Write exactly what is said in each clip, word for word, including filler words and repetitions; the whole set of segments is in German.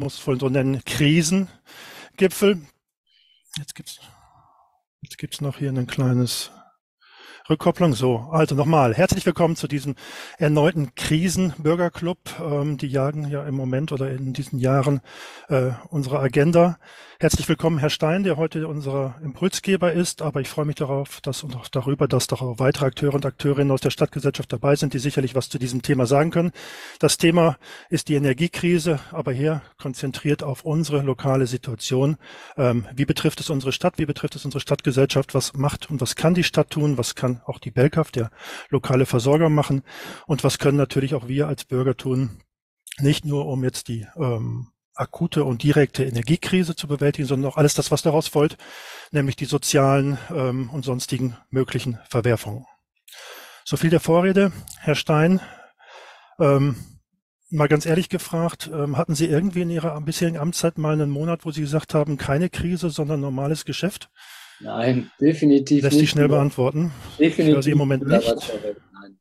muss es wohl so nennen, Krisengipfel. Jetzt gibt's, jetzt gibt's noch hier ein kleines Rückkopplung. So, also nochmal, herzlich willkommen zu diesem erneuten Krisenbürgerclub. Ähm, die jagen ja im Moment oder in diesen Jahren äh, unsere Agenda. Herzlich willkommen, Herr Stein, der heute unser Impulsgeber ist. Aber ich freue mich darauf, dass und auch darüber, dass doch auch weitere Akteure und Akteurinnen aus der Stadtgesellschaft dabei sind, die sicherlich was zu diesem Thema sagen können. Das Thema ist die Energiekrise, aber hier konzentriert auf unsere lokale Situation. Ähm, wie betrifft es unsere Stadt? Wie betrifft es unsere Stadtgesellschaft? Was macht und was kann die Stadt tun? Was kann auch die Belkaf, der lokale Versorger, machen? Und was können natürlich auch wir als Bürger tun? Nicht nur, um jetzt die ähm, akute und direkte Energiekrise zu bewältigen, sondern auch alles das, was daraus folgt, nämlich die sozialen ähm, und sonstigen möglichen Verwerfungen. So viel der Vorrede. Herr Stein, ähm, mal ganz ehrlich gefragt, ähm, hatten Sie irgendwie in Ihrer bisherigen Amtszeit mal einen Monat, wo Sie gesagt haben, keine Krise, sondern normales Geschäft? Nein, definitiv Lässt nicht. sich schnell beantworten. Definitiv Ich höre Sie im Moment nicht. Nein.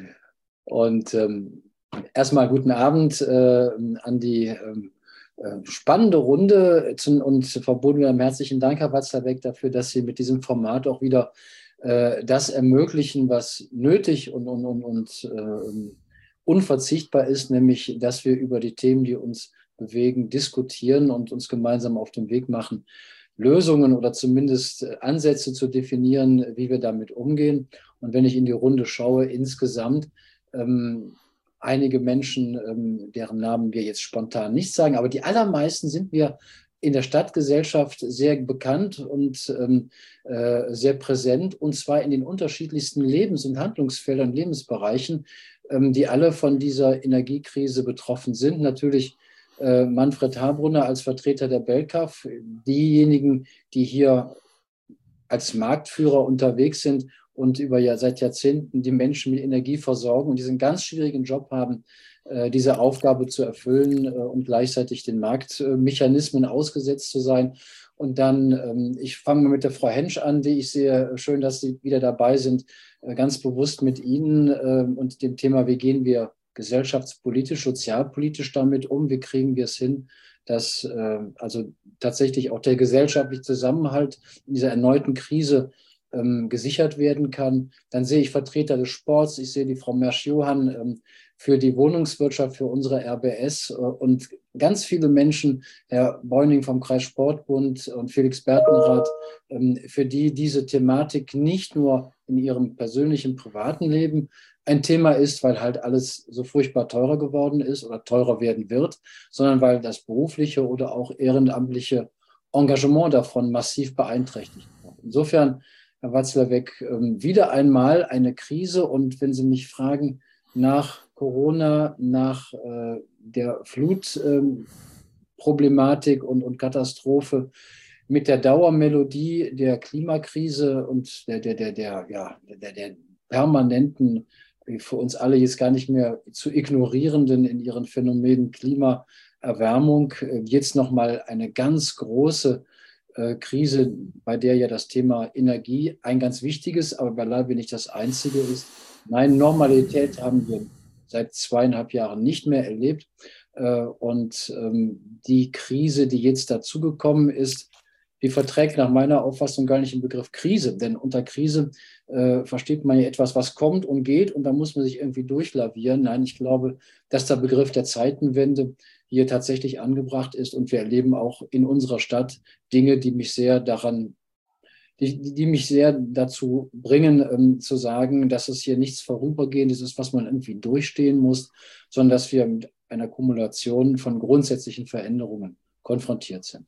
Und ähm, erstmal guten Abend äh, an die ähm, äh, spannende Runde zu, und verbunden mit einem herzlichen Dank, Herr Watzlawick, dafür, dass Sie mit diesem Format auch wieder äh, das ermöglichen, was nötig und, und, und, und äh, unverzichtbar ist, nämlich, dass wir über die Themen, die uns bewegen, diskutieren und uns gemeinsam auf den Weg machen, Lösungen oder zumindest Ansätze zu definieren, wie wir damit umgehen. Und wenn ich in die Runde schaue, insgesamt ähm, einige Menschen, ähm, deren Namen wir jetzt spontan nicht sagen, aber die allermeisten sind mir in der Stadtgesellschaft sehr bekannt und ähm, äh, sehr präsent, und zwar in den unterschiedlichsten Lebens- und Handlungsfeldern, Lebensbereichen, ähm, die alle von dieser Energiekrise betroffen sind. Natürlich äh, Manfred Habrunner als Vertreter der Belkaf, diejenigen, die hier als Marktführer unterwegs sind und über ja seit Jahrzehnten die Menschen mit Energie versorgen und diesen ganz schwierigen Job haben, äh, diese Aufgabe zu erfüllen äh, und gleichzeitig den Marktmechanismen ausgesetzt zu sein. Und dann, ähm, ich fange mal mit der Frau Hensch an, die ich sehe, schön, dass Sie wieder dabei sind, äh, ganz bewusst mit Ihnen äh, und dem Thema, wie gehen wir gesellschaftspolitisch, sozialpolitisch damit um, wie kriegen wir es hin, dass äh, also tatsächlich auch der gesellschaftliche Zusammenhalt in dieser erneuten Krise ähm, gesichert werden kann. Dann sehe ich Vertreter des Sports, ich sehe die Frau Mersch-Johann ähm, für die Wohnungswirtschaft, für unsere R B S äh, und ganz viele Menschen, Herr Beuning vom Kreissportbund und Felix Bertenrath, ähm, für die diese Thematik nicht nur in ihrem persönlichen, privaten Leben ein Thema ist, weil halt alles so furchtbar teurer geworden ist oder teurer werden wird, sondern weil das berufliche oder auch ehrenamtliche Engagement davon massiv beeinträchtigt wird. Insofern, Herr Watzlawick, wieder einmal eine Krise. Und wenn Sie mich fragen, nach Corona, nach äh, der Flutproblematik äh, und, und Katastrophe, mit der Dauermelodie der Klimakrise und der, der, der, der, ja, der, der permanenten, für uns alle jetzt gar nicht mehr zu ignorierenden in ihren Phänomenen Klimaerwärmung, jetzt nochmal eine ganz große äh, Krise, bei der ja das Thema Energie ein ganz wichtiges, aber beileibe nicht das einzige ist. Nein, Normalität haben wir seit zweieinhalb Jahren nicht mehr erlebt. Äh, und ähm, die Krise, die jetzt dazugekommen ist, die verträgt nach meiner Auffassung gar nicht den Begriff Krise, denn unter Krise äh, versteht man ja etwas, was kommt und geht, und da muss man sich irgendwie durchlavieren. Nein, ich glaube, dass der Begriff der Zeitenwende hier tatsächlich angebracht ist, und wir erleben auch in unserer Stadt Dinge, die mich sehr daran, die, die mich sehr dazu bringen, ähm, zu sagen, dass es hier nichts Vorübergehendes ist, was man irgendwie durchstehen muss, sondern dass wir mit einer Kumulation von grundsätzlichen Veränderungen konfrontiert sind.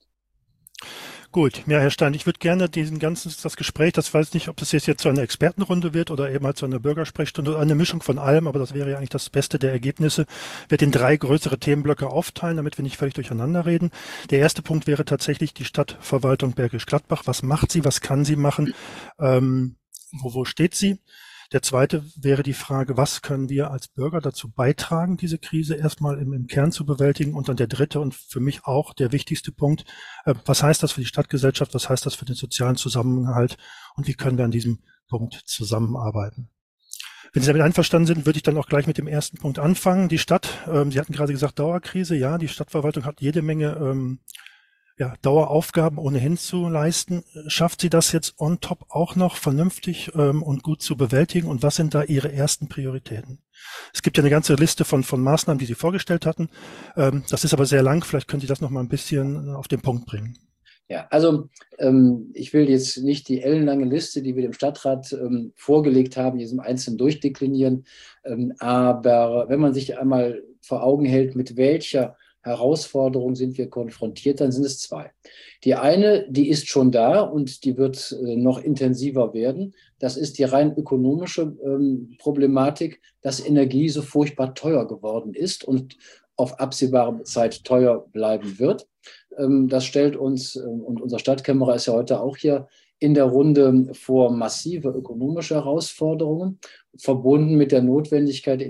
Gut, ja, Herr Stein, ich würde gerne diesen ganzen, das Gespräch, das weiß nicht, ob das jetzt, jetzt zu einer Expertenrunde wird oder eben halt zu einer Bürgersprechstunde oder eine Mischung von allem, aber das wäre ja eigentlich das Beste der Ergebnisse, wird in drei größere Themenblöcke aufteilen, damit wir nicht völlig durcheinander reden. Der erste Punkt wäre tatsächlich die Stadtverwaltung Bergisch Gladbach. Was macht sie? Was kann sie machen? Ähm, wo, wo steht sie? Der zweite wäre die Frage, was können wir als Bürger dazu beitragen, diese Krise erstmal im, im Kern zu bewältigen? Und dann der dritte und für mich auch der wichtigste Punkt, äh, was heißt das für die Stadtgesellschaft? Was heißt das für den sozialen Zusammenhalt? Und wie können wir an diesem Punkt zusammenarbeiten? Wenn Sie damit einverstanden sind, würde ich dann auch gleich mit dem ersten Punkt anfangen. Die Stadt, ähm, Sie hatten gerade gesagt Dauerkrise. Ja, die Stadtverwaltung hat jede Menge ähm, ja, Daueraufgaben ohnehin zu leisten. Schafft sie das jetzt on top auch noch vernünftig ähm, und gut zu bewältigen? Und was sind da Ihre ersten Prioritäten? Es gibt ja eine ganze Liste von, von Maßnahmen, die Sie vorgestellt hatten. Ähm, das ist aber sehr lang. Vielleicht können Sie das noch mal ein bisschen auf den Punkt bringen. Ja, also ähm, ich will jetzt nicht die ellenlange Liste, die wir dem Stadtrat ähm, vorgelegt haben, in diesem Einzelnen durchdeklinieren. Ähm, aber wenn man sich einmal vor Augen hält, mit welcher Herausforderung sind wir konfrontiert, dann sind es zwei. Die eine, die ist schon da und die wird äh, noch intensiver werden. Das ist die rein ökonomische ähm, Problematik, dass Energie so furchtbar teuer geworden ist und auf absehbare Zeit teuer bleiben wird. Das stellt uns, und unser Stadtkämmerer ist ja heute auch hier in der Runde, vor massive ökonomische Herausforderungen, verbunden mit der Notwendigkeit,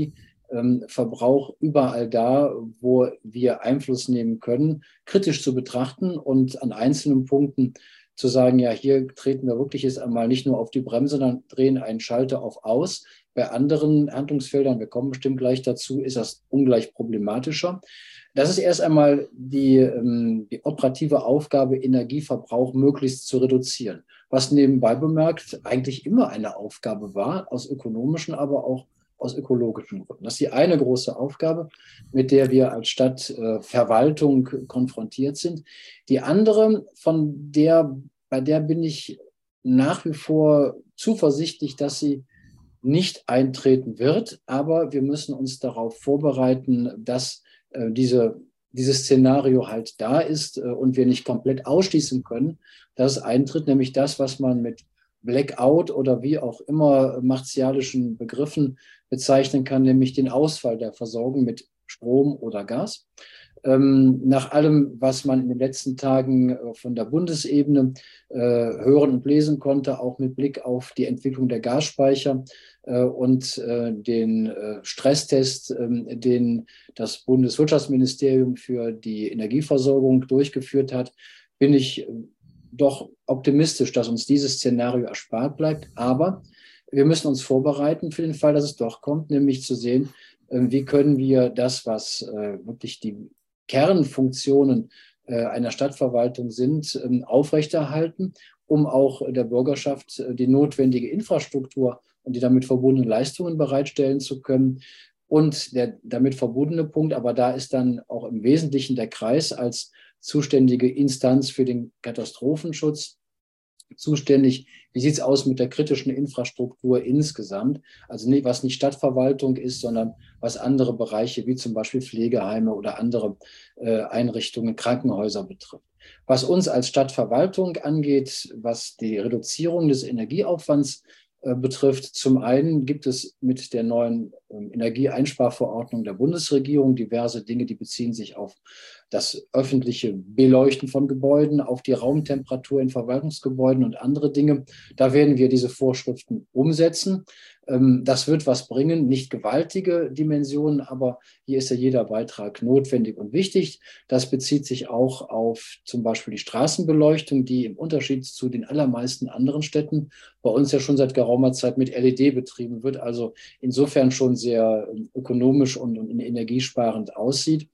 Energieverbrauch überall da, wo wir Einfluss nehmen können, kritisch zu betrachten und an einzelnen Punkten zu sagen, ja, hier treten wir wirklich jetzt einmal nicht nur auf die Bremse, sondern drehen einen Schalter auf aus. Bei anderen Handlungsfeldern, wir kommen bestimmt gleich dazu, ist das ungleich problematischer. Das ist erst einmal die, ähm, die operative Aufgabe, Energieverbrauch möglichst zu reduzieren. Was nebenbei bemerkt eigentlich immer eine Aufgabe war, aus ökonomischen, aber auch aus ökologischen Gründen. Das ist die eine große Aufgabe, mit der wir als Stadtverwaltung äh, konfrontiert sind. Die andere, von der, bei der bin ich nach wie vor zuversichtlich, dass sie nicht eintreten wird, aber wir müssen uns darauf vorbereiten, dass äh, diese, dieses Szenario halt da ist äh, und wir nicht komplett ausschließen können, dass es eintritt, nämlich das, was man mit Blackout oder wie auch immer martialischen Begriffen bezeichnen kann, nämlich den Ausfall der Versorgung mit Strom oder Gas. Ähm, nach allem, was man in den letzten Tagen äh, von der Bundesebene äh, hören und lesen konnte, auch mit Blick auf die Entwicklung der Gasspeicher äh, und äh, den äh, Stresstest, äh, den das Bundeswirtschaftsministerium für die Energieversorgung durchgeführt hat, bin ich doch optimistisch, dass uns dieses Szenario erspart bleibt. Aber wir müssen uns vorbereiten für den Fall, dass es doch kommt, nämlich zu sehen, äh, wie können wir das, was äh, wirklich die Kernfunktionen äh, einer Stadtverwaltung sind, ähm, aufrechterhalten, um auch der Bürgerschaft äh, die notwendige Infrastruktur und die damit verbundenen Leistungen bereitstellen zu können. Und der damit verbundene Punkt, aber da ist dann auch im Wesentlichen der Kreis als zuständige Instanz für den Katastrophenschutz zuständig. Wie sieht es aus mit der kritischen Infrastruktur insgesamt? Also nicht, was nicht Stadtverwaltung ist, sondern was andere Bereiche wie zum Beispiel Pflegeheime oder andere äh, Einrichtungen, Krankenhäuser betrifft. Was uns als Stadtverwaltung angeht, was die Reduzierung des Energieaufwands äh, betrifft, zum einen gibt es mit der neuen äh, Energieeinsparverordnung der Bundesregierung diverse Dinge, die beziehen sich auf das öffentliche Beleuchten von Gebäuden, auf die Raumtemperatur in Verwaltungsgebäuden und andere Dinge. Da werden wir diese Vorschriften umsetzen. Das wird was bringen, nicht gewaltige Dimensionen, aber hier ist ja jeder Beitrag notwendig und wichtig. Das bezieht sich auch auf zum Beispiel die Straßenbeleuchtung, die im Unterschied zu den allermeisten anderen Städten bei uns ja schon seit geraumer Zeit mit L E D betrieben wird, also insofern schon sehr ökonomisch und energiesparend aussieht.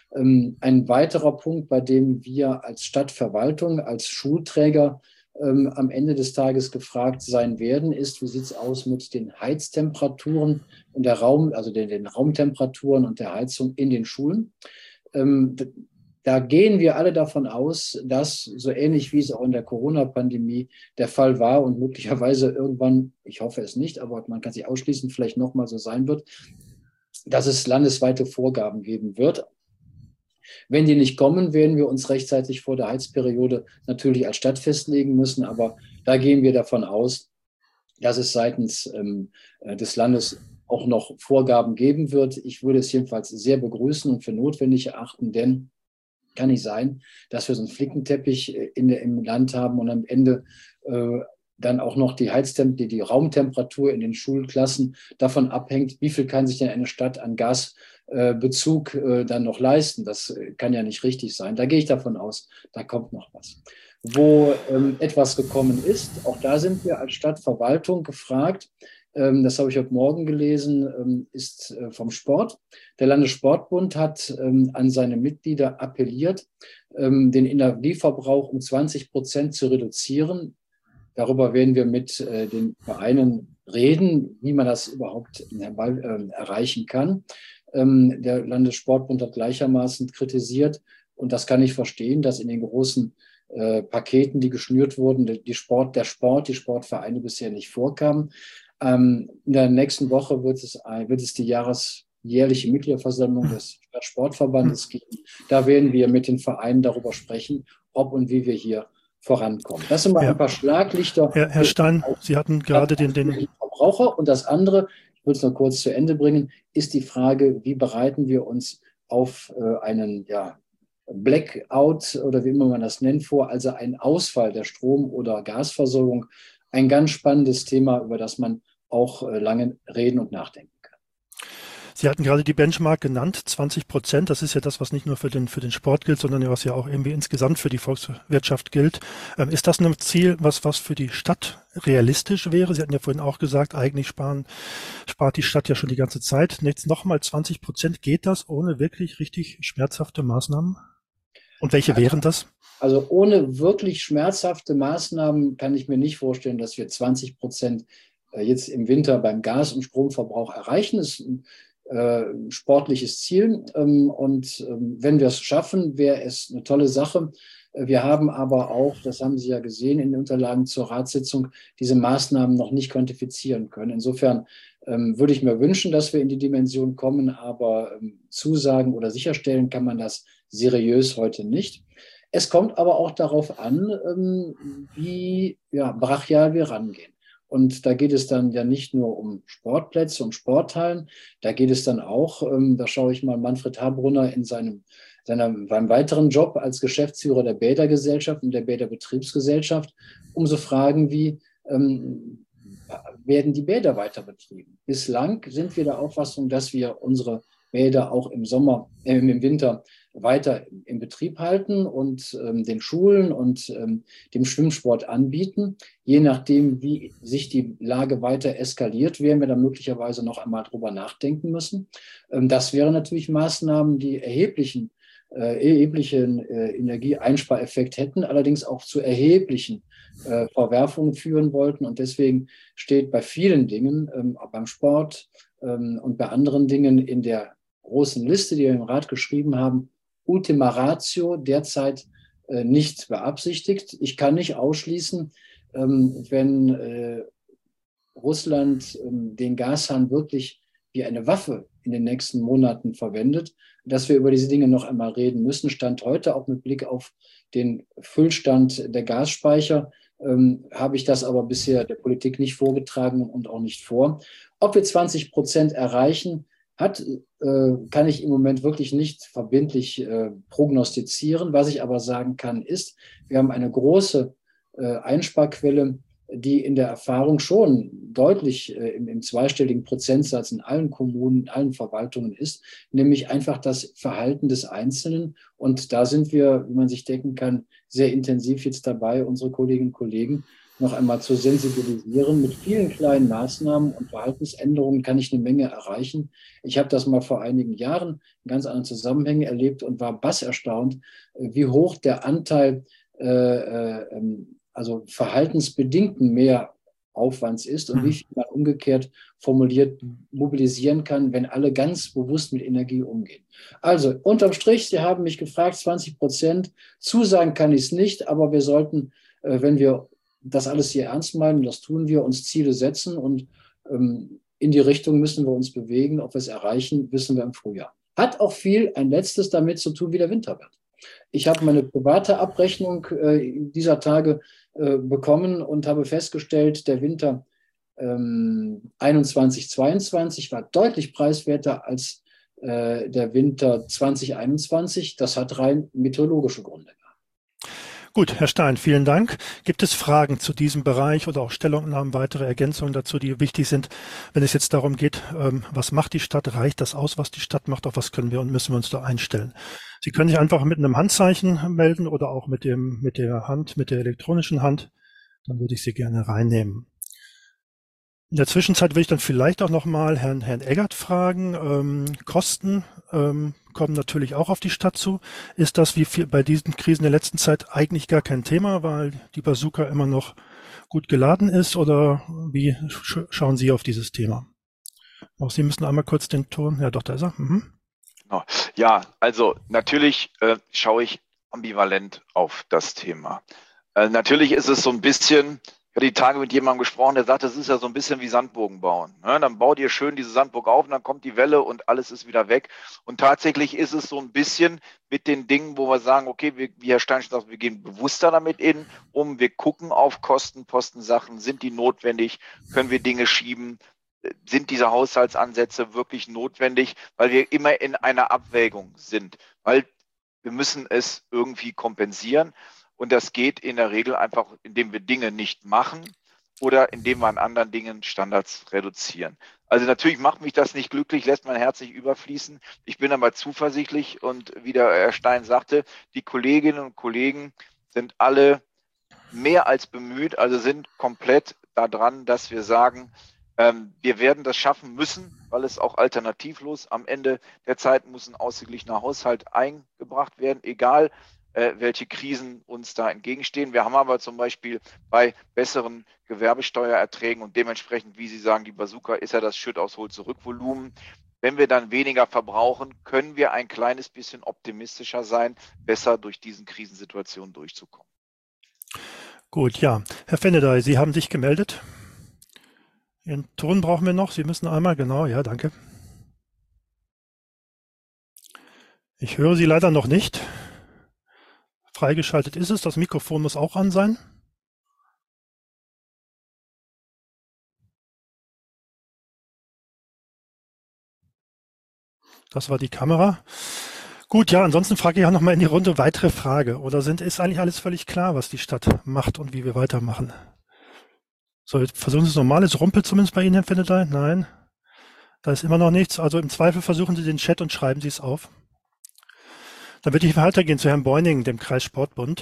Ein weiterer Punkt, bei dem wir als Stadtverwaltung, als Schulträger ähm, am Ende des Tages gefragt sein werden, ist, wie sieht es aus mit den Heiztemperaturen und der Raum, also den, den Raumtemperaturen und der Heizung in den Schulen. Ähm, da gehen wir alle davon aus, dass so ähnlich wie es auch in der Corona-Pandemie der Fall war und möglicherweise irgendwann, ich hoffe es nicht, aber man kann sich ausschließen, vielleicht nochmal so sein wird, dass es landesweite Vorgaben geben wird. Wenn die nicht kommen, werden wir uns rechtzeitig vor der Heizperiode natürlich als Stadt festlegen müssen. Aber da gehen wir davon aus, dass es seitens ähm, des Landes auch noch Vorgaben geben wird. Ich würde es jedenfalls sehr begrüßen und für notwendig erachten, denn kann nicht sein, dass wir so einen Flickenteppich in der, im Land haben und am Ende äh, dann auch noch die Heiztemp die, die Raumtemperatur in den Schulklassen davon abhängt, wie viel kann sich denn eine Stadt an Gasbezug äh, äh, dann noch leisten. Das kann ja nicht richtig sein. Da gehe ich davon aus, da kommt noch was. Wo ähm, etwas gekommen ist, auch da sind wir als Stadtverwaltung gefragt, ähm, das habe ich heute Morgen gelesen, ähm, ist äh, vom Sport. Der Landessportbund hat ähm, an seine Mitglieder appelliert, ähm, den Energieverbrauch um zwanzig Prozent zu reduzieren. Darüber werden wir mit äh, den Vereinen reden, wie man das überhaupt herbei, äh, erreichen kann. Ähm, der Landessportbund hat gleichermaßen kritisiert, und das kann ich verstehen, dass in den großen äh, Paketen, die geschnürt wurden, die Sport, der Sport, die Sportvereine bisher nicht vorkamen. Ähm, in der nächsten Woche wird es, wird es die jahresjährliche Mitgliederversammlung des Sportverbandes geben. Da werden wir mit den Vereinen darüber sprechen, ob und wie wir hier vorankommen. Das sind mal Ja. ein paar Schlaglichter. Herr, Herr Stein, Sie hatten gerade den, den Verbraucher. Und das andere, ich würde es noch kurz zu Ende bringen, ist die Frage, wie bereiten wir uns auf äh, einen ja, Blackout oder wie immer man das nennt vor, also einen Ausfall der Strom- oder Gasversorgung. Ein ganz spannendes Thema, über das man auch äh, lange reden und nachdenken kann. Sie hatten gerade die Benchmark genannt, zwanzig Prozent. Das ist ja das, was nicht nur für den, für den Sport gilt, sondern was ja auch irgendwie insgesamt für die Volkswirtschaft gilt. Ähm, ist das ein Ziel, was, was für die Stadt realistisch wäre? Sie hatten ja vorhin auch gesagt, eigentlich sparen, spart die Stadt ja schon die ganze Zeit. Jetzt nochmal zwanzig Prozent. Geht das ohne wirklich richtig schmerzhafte Maßnahmen? Und welche wären das? Also ohne wirklich schmerzhafte Maßnahmen kann ich mir nicht vorstellen, dass wir zwanzig Prozent jetzt im Winter beim Gas- und Stromverbrauch erreichen. Das ist ein äh, sportliches Ziel. Ähm, und ähm, wenn wir es schaffen, wäre es eine tolle Sache. Wir haben aber auch, das haben Sie ja gesehen in den Unterlagen zur Ratssitzung, diese Maßnahmen noch nicht quantifizieren können. Insofern ähm, würde ich mir wünschen, dass wir in die Dimension kommen, aber ähm, zusagen oder sicherstellen kann man das seriös heute nicht. Es kommt aber auch darauf an, ähm, wie ja, brachial wir rangehen. Und da geht es dann ja nicht nur um Sportplätze und Sporthallen, da geht es dann auch, ähm, da schaue ich mal Manfred Habrunner in seinem, seinem, seinem weiteren Job als Geschäftsführer der Bädergesellschaft und der Bäderbetriebsgesellschaft, um so Fragen wie, ähm, werden die Bäder weiter betrieben? Bislang sind wir der Auffassung, dass wir unsere Bäder auch im Sommer, äh, im Winter weiter in Betrieb halten und ähm, den Schulen und ähm, dem Schwimmsport anbieten. Je nachdem, wie sich die Lage weiter eskaliert, werden wir dann möglicherweise noch einmal drüber nachdenken müssen. Ähm, das wären natürlich Maßnahmen, die erheblichen, äh, erheblichen äh, Energieeinspareffekt hätten, allerdings auch zu erheblichen äh, Verwerfungen führen wollten. Und deswegen steht bei vielen Dingen, ähm, auch beim Sport ähm, und bei anderen Dingen in der großen Liste, die wir im Rat geschrieben haben, Ultima Ratio derzeit äh, nicht beabsichtigt. Ich kann nicht ausschließen, ähm, wenn äh, Russland ähm, den Gashahn wirklich wie eine Waffe in den nächsten Monaten verwendet, dass wir über diese Dinge noch einmal reden müssen. Stand heute auch mit Blick auf den Füllstand der Gasspeicher ähm, habe ich das aber bisher der Politik nicht vorgetragen und auch nicht vor. Ob wir zwanzig Prozent erreichen, hat, äh, kann ich im Moment wirklich nicht verbindlich äh, prognostizieren. Was ich aber sagen kann, ist, wir haben eine große äh, Einsparquelle, die in der Erfahrung schon deutlich äh, im, im zweistelligen Prozentsatz in allen Kommunen, in allen Verwaltungen ist, nämlich einfach das Verhalten des Einzelnen. Und da sind wir, wie man sich denken kann, sehr intensiv jetzt dabei, unsere Kolleginnen und Kollegen noch einmal zu sensibilisieren. Mit vielen kleinen Maßnahmen und Verhaltensänderungen kann ich eine Menge erreichen. Ich habe das mal vor einigen Jahren in ganz anderen Zusammenhängen erlebt und war basserstaunt, wie hoch der Anteil äh, äh, also verhaltensbedingten Mehraufwands ist und wie viel man umgekehrt formuliert mobilisieren kann, wenn alle ganz bewusst mit Energie umgehen. Also unterm Strich, Sie haben mich gefragt, zwanzig Prozent, zusagen kann ich es nicht, aber wir sollten, äh, wenn wir das alles hier ernst meinen, das tun wir, uns Ziele setzen und ähm, in die Richtung müssen wir uns bewegen. Ob wir es erreichen, wissen wir im Frühjahr. Hat auch viel, ein letztes, damit zu tun, wie der Winter wird. Ich habe meine private Abrechnung äh, dieser Tage äh, bekommen und habe festgestellt, der Winter ähm, einundzwanzig zweiundzwanzig war deutlich preiswerter als äh, der Winter zwanzig einundzwanzig. Das hat rein meteorologische Gründe. Gut, Herr Stein, vielen Dank. Gibt es Fragen zu diesem Bereich oder auch Stellungnahmen, weitere Ergänzungen dazu, die wichtig sind, wenn es jetzt darum geht, ähm, was macht die Stadt, reicht das aus, was die Stadt macht, auf was können wir und müssen wir uns da einstellen? Sie können sich einfach mit einem Handzeichen melden oder auch mit dem, mit der Hand, mit der elektronischen Hand. Dann würde ich Sie gerne reinnehmen. In der Zwischenzeit will ich dann vielleicht auch noch mal Herrn, Herrn Eggert fragen. Ähm, Kosten ähm, kommen natürlich auch auf die Stadt zu. Ist das wie viel bei diesen Krisen der letzten Zeit eigentlich gar kein Thema, weil die Bazooka immer noch gut geladen ist? Oder wie sch schauen Sie auf dieses Thema? Auch Sie müssen einmal kurz den Ton. Ja, doch, da ist er. Mhm. Genau. Ja, also natürlich äh, schaue ich ambivalent auf das Thema. Äh, natürlich ist es so ein bisschen, ich hatte die Tage mit jemandem gesprochen, der sagt, das ist ja so ein bisschen wie Sandburgen bauen. Ne? Dann baut ihr schön diese Sandburg auf und dann kommt die Welle und alles ist wieder weg. Und tatsächlich ist es so ein bisschen mit den Dingen, wo wir sagen, okay, wir, wie Herr Stein sagt, wir gehen bewusster damit in, um, wir gucken auf Kosten, Postensachen, sind die notwendig, können wir Dinge schieben, sind diese Haushaltsansätze wirklich notwendig, weil wir immer in einer Abwägung sind, weil wir müssen es irgendwie kompensieren und das geht in der Regel einfach, indem wir Dinge nicht machen oder indem wir an anderen Dingen Standards reduzieren. Also natürlich macht mich das nicht glücklich, lässt mein Herz nicht überfließen. Ich bin aber zuversichtlich und wie der Herr Stein sagte, die Kolleginnen und Kollegen sind alle mehr als bemüht, also sind komplett daran, dass wir sagen, ähm, wir werden das schaffen müssen, weil es auch alternativlos am Ende der Zeit muss ein ausgeglichener Haushalt eingebracht werden, egal äh, welche Krisen uns da entgegenstehen. Wir haben aber zum Beispiel bei besseren Gewerbesteuererträgen und dementsprechend, wie Sie sagen, die Bazooka ist ja das Schütt-aus-Hol-Zurück-Volumen. Wenn wir dann weniger verbrauchen, können wir ein kleines bisschen optimistischer sein, besser durch diesen Krisensituationen durchzukommen. Gut, ja. Herr Fennedey, Sie haben sich gemeldet. Ihren Ton brauchen wir noch. Sie müssen einmal, genau, ja, danke. Ich höre Sie leider noch nicht. Freigeschaltet ist es. Das Mikrofon muss auch an sein. Das war die Kamera. Gut, ja, ansonsten frage ich auch noch mal in die Runde weitere Frage. Oder sind, ist eigentlich alles völlig klar, was die Stadt macht und wie wir weitermachen? So, jetzt versuchen Sie es nochmal. Es rumpelt zumindest bei Ihnen, Herr Fennedey? Nein, da ist immer noch nichts. Also im Zweifel versuchen Sie den Chat und schreiben Sie es auf. Dann würde ich weitergehen zu Herrn Beuning, dem Kreissportbund.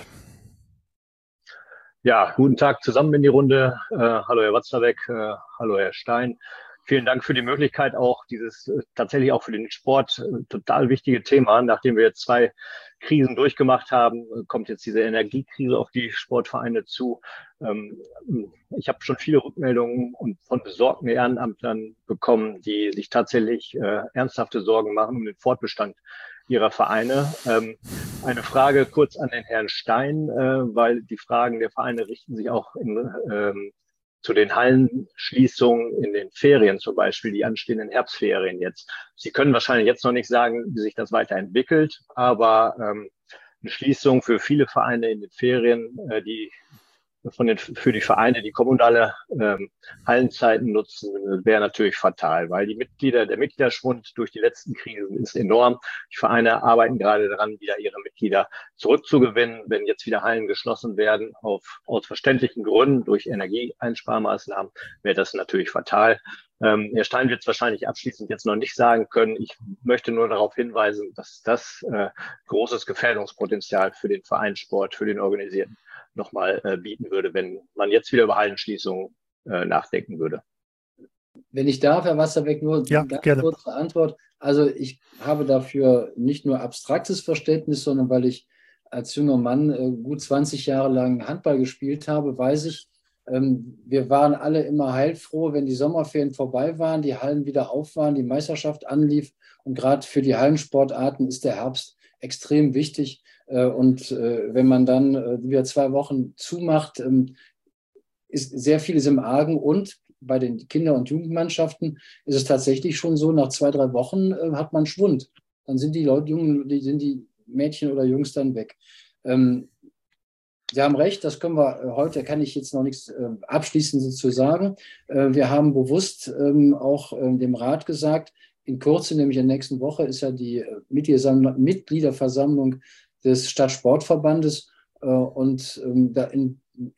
Ja, guten Tag zusammen in die Runde. Äh, hallo Herr Watzlawick, äh, hallo Herr Stein. Vielen Dank für die Möglichkeit, auch dieses äh, tatsächlich auch für den Sport äh, total wichtige Thema. Nachdem wir jetzt zwei Krisen durchgemacht haben, äh, kommt jetzt diese Energiekrise auf die Sportvereine zu. Ähm, ich habe schon viele Rückmeldungen und von besorgten Ehrenamtlern bekommen, die sich tatsächlich äh, ernsthafte Sorgen machen um den Fortbestand ihrer Vereine. Ähm, eine Frage kurz an den Herrn Stein, äh, weil die Fragen der Vereine richten sich auch in, ähm, zu den Hallenschließungen in den Ferien zum Beispiel, die anstehenden Herbstferien jetzt. Sie können wahrscheinlich jetzt noch nicht sagen, wie sich das weiterentwickelt, aber ähm, eine Schließung für viele Vereine in den Ferien, äh, die von den, für die Vereine, die kommunale ähm, Hallenzeiten nutzen, wäre natürlich fatal, weil die Mitglieder, der Mitgliederschwund durch die letzten Krisen ist enorm. Die Vereine arbeiten gerade daran, wieder ihre Mitglieder zurückzugewinnen. Wenn jetzt wieder Hallen geschlossen werden, auf, aus verständlichen Gründen durch Energieeinsparmaßnahmen, wäre das natürlich fatal. Ähm, Herr Stein wird es wahrscheinlich abschließend jetzt noch nicht sagen können. Ich möchte nur darauf hinweisen, dass das äh, großes Gefährdungspotenzial für den Vereinssport, für den Organisierten nochmal äh, bieten würde, wenn man jetzt wieder über Hallenschließungen äh, nachdenken würde. Wenn ich darf, Herr Wasserbeck, nur Ja, eine ganz gerne. kurze Antwort. Also ich habe dafür nicht nur abstraktes Verständnis, sondern weil ich als junger Mann äh, gut zwanzig Jahre lang Handball gespielt habe, weiß ich, ähm, wir waren alle immer heilfroh, wenn die Sommerferien vorbei waren, die Hallen wieder auf waren, die Meisterschaft anlief. Und gerade für die Hallensportarten ist der Herbst extrem wichtig. Äh, und äh, wenn man dann äh, wieder zwei Wochen zumacht, ähm, ist sehr vieles im Argen. Und bei den Kinder- und Jugendmannschaften ist es tatsächlich schon so, nach zwei, drei Wochen äh, hat man Schwund. Dann sind die Leute, Jungen, die, sind die Mädchen oder Jungs dann weg. Ähm, Sie haben recht, das können wir äh, heute, kann ich jetzt noch nichts äh, Abschließendes zu sagen. Äh, wir haben bewusst ähm, auch äh, dem Rat gesagt, in Kürze, nämlich in der nächsten Woche, ist ja die äh, Mitgliederversammlung des Stadtsportverbandes. Äh, und ähm, da, in,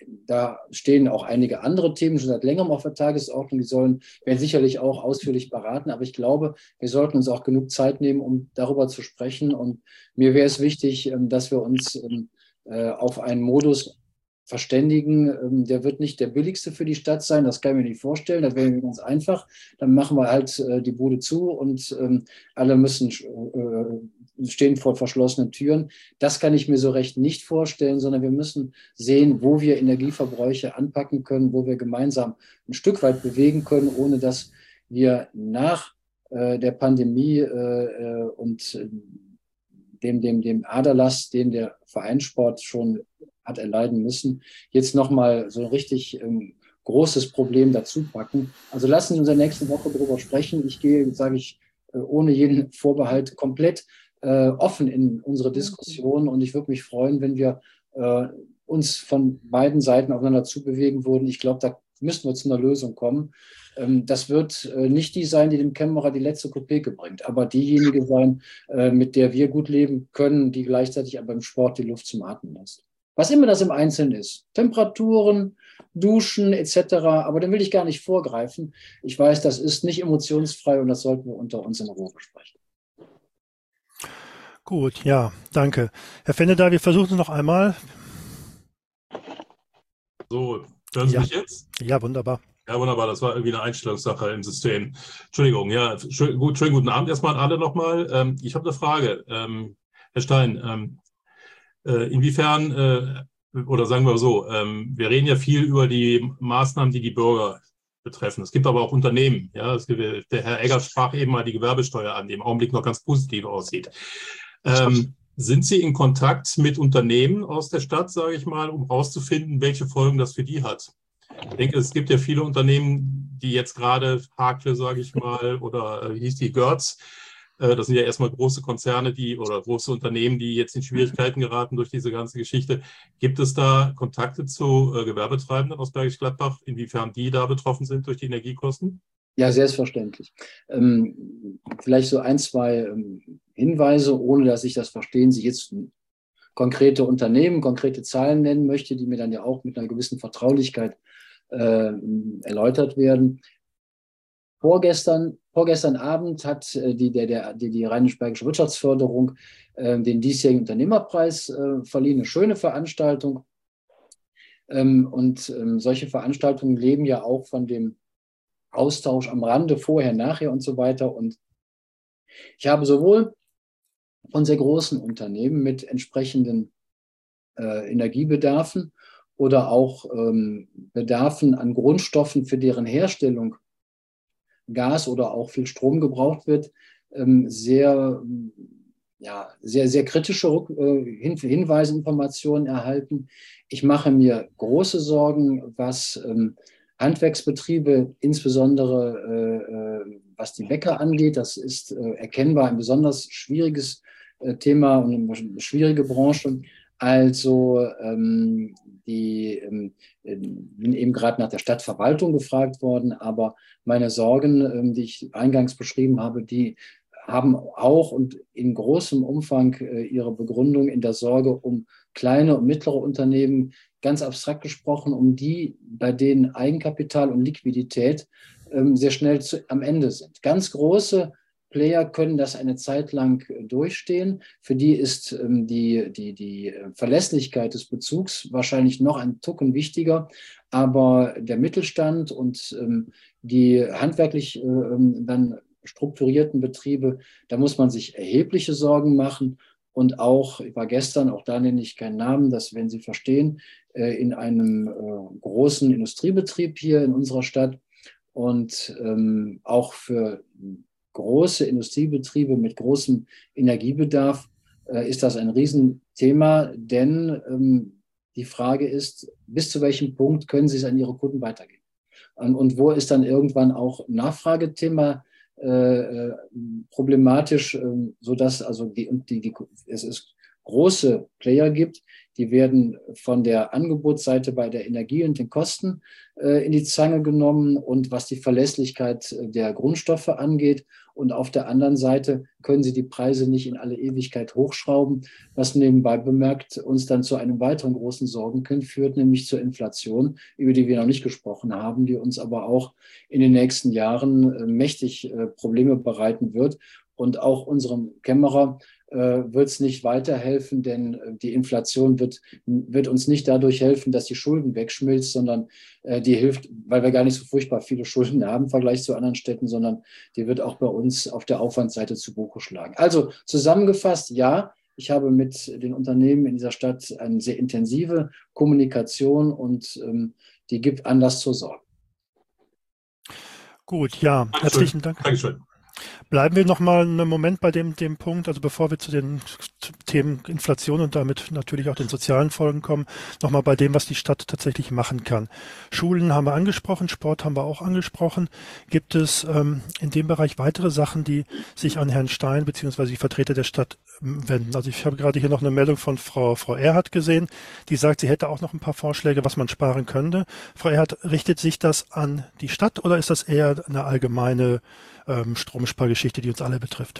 da stehen auch einige andere Themen schon seit längerem auf der Tagesordnung. Die sollen, werden sicherlich auch ausführlich beraten. Aber ich glaube, wir sollten uns auch genug Zeit nehmen, um darüber zu sprechen. Und mir wäre es wichtig, ähm, dass wir uns ähm, auf einen Modus verständigen. Ähm, der wird nicht der billigste für die Stadt sein, das kann ich mir nicht vorstellen. Das wäre ganz einfach. Dann machen wir halt äh, die Bude zu und ähm, alle müssen äh, stehen vor verschlossenen Türen. Das kann ich mir so recht nicht vorstellen, sondern wir müssen sehen, wo wir Energieverbräuche anpacken können, wo wir gemeinsam ein Stück weit bewegen können, ohne dass wir nach äh, der Pandemie äh, und äh, dem, dem, dem Aderlass, den der Vereinssport schon hat erleiden müssen, jetzt nochmal so ein richtig ähm, großes Problem dazu packen. Also lassen Sie uns in der nächsten Woche darüber sprechen. Ich gehe, sage ich, äh, ohne jeden Vorbehalt komplett äh, offen in unsere Diskussion und ich würde mich freuen, wenn wir äh, uns von beiden Seiten aufeinander zubewegen würden. Ich glaube, da müssten wir zu einer Lösung kommen. Ähm, das wird äh, nicht die sein, die dem Kämmerer die letzte Kopeke bringt, aber diejenige sein, äh, mit der wir gut leben können, die gleichzeitig aber im Sport die Luft zum Atmen lässt. Was immer das im Einzelnen ist. Temperaturen, Duschen et cetera. Aber dann will ich gar nicht vorgreifen. Ich weiß, das ist nicht emotionsfrei und das sollten wir unter uns in Ruhe besprechen. Gut, ja, danke. Herr Fenneda, wir versuchen es noch einmal. So, hören Sie Ja. mich jetzt? Ja, wunderbar. Ja, wunderbar. Das war irgendwie eine Einstellungssache im System. Entschuldigung, ja, schön, gut, schönen guten Abend erstmal an alle nochmal. Ähm, ich habe eine Frage. Ähm, Herr Stein, ähm, äh, inwiefern, äh, oder sagen wir so, ähm, wir reden ja viel über die Maßnahmen, die die Bürger betreffen. Es gibt aber auch Unternehmen. Ja, es gibt, der Herr Eggers sprach eben mal die Gewerbesteuer an, die im Augenblick noch ganz positiv aussieht. Ähm, sind Sie in Kontakt mit Unternehmen aus der Stadt, sage ich mal, um herauszufinden, welche Folgen das für die hat? Ich denke, es gibt ja viele Unternehmen, die jetzt gerade Hakle, sage ich mal, oder äh, hieß die Görz. Äh, das sind ja erstmal große Konzerne, die oder große Unternehmen, die jetzt in Schwierigkeiten geraten durch diese ganze Geschichte. Gibt es da Kontakte zu äh, Gewerbetreibenden aus Bergisch Gladbach, inwiefern die da betroffen sind durch die Energiekosten? Ja, selbstverständlich. Ähm, vielleicht so ein, zwei ähm, Hinweise, ohne dass ich das verstehen, Sie jetzt konkrete Unternehmen, konkrete Zahlen nennen möchte, die mir dann ja auch mit einer gewissen Vertraulichkeit äh, erläutert werden. Vorgestern, vorgestern Abend hat äh, die, der, der, die, die Rheinisch-Bergische Wirtschaftsförderung äh, den diesjährigen Unternehmerpreis äh, verliehen. Eine schöne Veranstaltung. Ähm, und ähm, solche Veranstaltungen leben ja auch von dem Austausch am Rande, vorher, nachher und so weiter. Und ich habe sowohl von sehr großen Unternehmen mit entsprechenden äh, Energiebedarfen oder auch ähm, Bedarfen an Grundstoffen, für deren Herstellung Gas oder auch viel Strom gebraucht wird, ähm, sehr, ja, sehr, sehr kritische Rück, äh, Hin Hinweise, Informationen erhalten. Ich mache mir große Sorgen, was ähm, Handwerksbetriebe, insbesondere äh, äh, was die Bäcker angeht. Das ist äh, erkennbar ein besonders schwieriges äh, Thema und eine schwierige Branche. Also ähm, die, ähm, bin eben gerade nach der Stadtverwaltung gefragt worden, aber meine Sorgen, ähm, die ich eingangs beschrieben habe, die haben auch und in großem Umfang äh, ihre Begründung in der Sorge um kleine und mittlere Unternehmen, ganz abstrakt gesprochen, um die, bei denen Eigenkapital und Liquidität ähm, sehr schnell zu, am Ende sind. Ganz große Player können das eine Zeit lang durchstehen. Für die ist ähm, die, die, die Verlässlichkeit des Bezugs wahrscheinlich noch ein Tucken wichtiger. Aber der Mittelstand und ähm, die handwerklich ähm, dann strukturierten Betriebe, da muss man sich erhebliche Sorgen machen. Und auch, ich war gestern, auch da nenne ich keinen Namen, das werden Sie verstehen, äh, in einem äh, großen Industriebetrieb hier in unserer Stadt. Und ähm, auch für große Industriebetriebe mit großem Energiebedarf äh, ist das ein Riesenthema, denn ähm, die Frage ist, bis zu welchem Punkt können Sie es an Ihre Kunden weitergeben? Und, und wo ist dann irgendwann auch Nachfragethema äh, problematisch, äh, sodass also die, die, die, es ist große Player gibt, die werden von der Angebotsseite bei der Energie und den Kosten äh, in die Zange genommen und was die Verlässlichkeit der Grundstoffe angeht. Und auf der anderen Seite können sie die Preise nicht in alle Ewigkeit hochschrauben, was nebenbei bemerkt uns dann zu einem weiteren großen Sorgenkind führt, nämlich zur Inflation, über die wir noch nicht gesprochen haben, die uns aber auch in den nächsten Jahren äh, mächtig äh, Probleme bereiten wird und auch unserem Kämmerer wird es nicht weiterhelfen, denn die Inflation wird, wird uns nicht dadurch helfen, dass die Schulden wegschmilzt, sondern äh, die hilft, weil wir gar nicht so furchtbar viele Schulden haben im Vergleich zu anderen Städten, sondern die wird auch bei uns auf der Aufwandsseite zu Buche schlagen. Also zusammengefasst, ja, ich habe mit den Unternehmen in dieser Stadt eine sehr intensive Kommunikation und ähm, die gibt Anlass zur Sorge. Gut, ja, Dankeschön. Herzlichen Dank. Dankeschön. Bleiben wir noch mal einen Moment bei dem, dem Punkt, also bevor wir zu den Themen Inflation und damit natürlich auch den sozialen Folgen kommen, noch mal bei dem, was die Stadt tatsächlich machen kann. Schulen haben wir angesprochen, Sport haben wir auch angesprochen. Gibt es ähm, in dem Bereich weitere Sachen, die sich an Herrn Stein bzw. die Vertreter der Stadt wenden? Also ich habe gerade hier noch eine Meldung von Frau, Frau Erhardt gesehen, die sagt, sie hätte auch noch ein paar Vorschläge, was man sparen könnte. Frau Erhardt, richtet sich das an die Stadt oder ist das eher eine allgemeine ähm, Stromspargeschichte, die uns alle betrifft?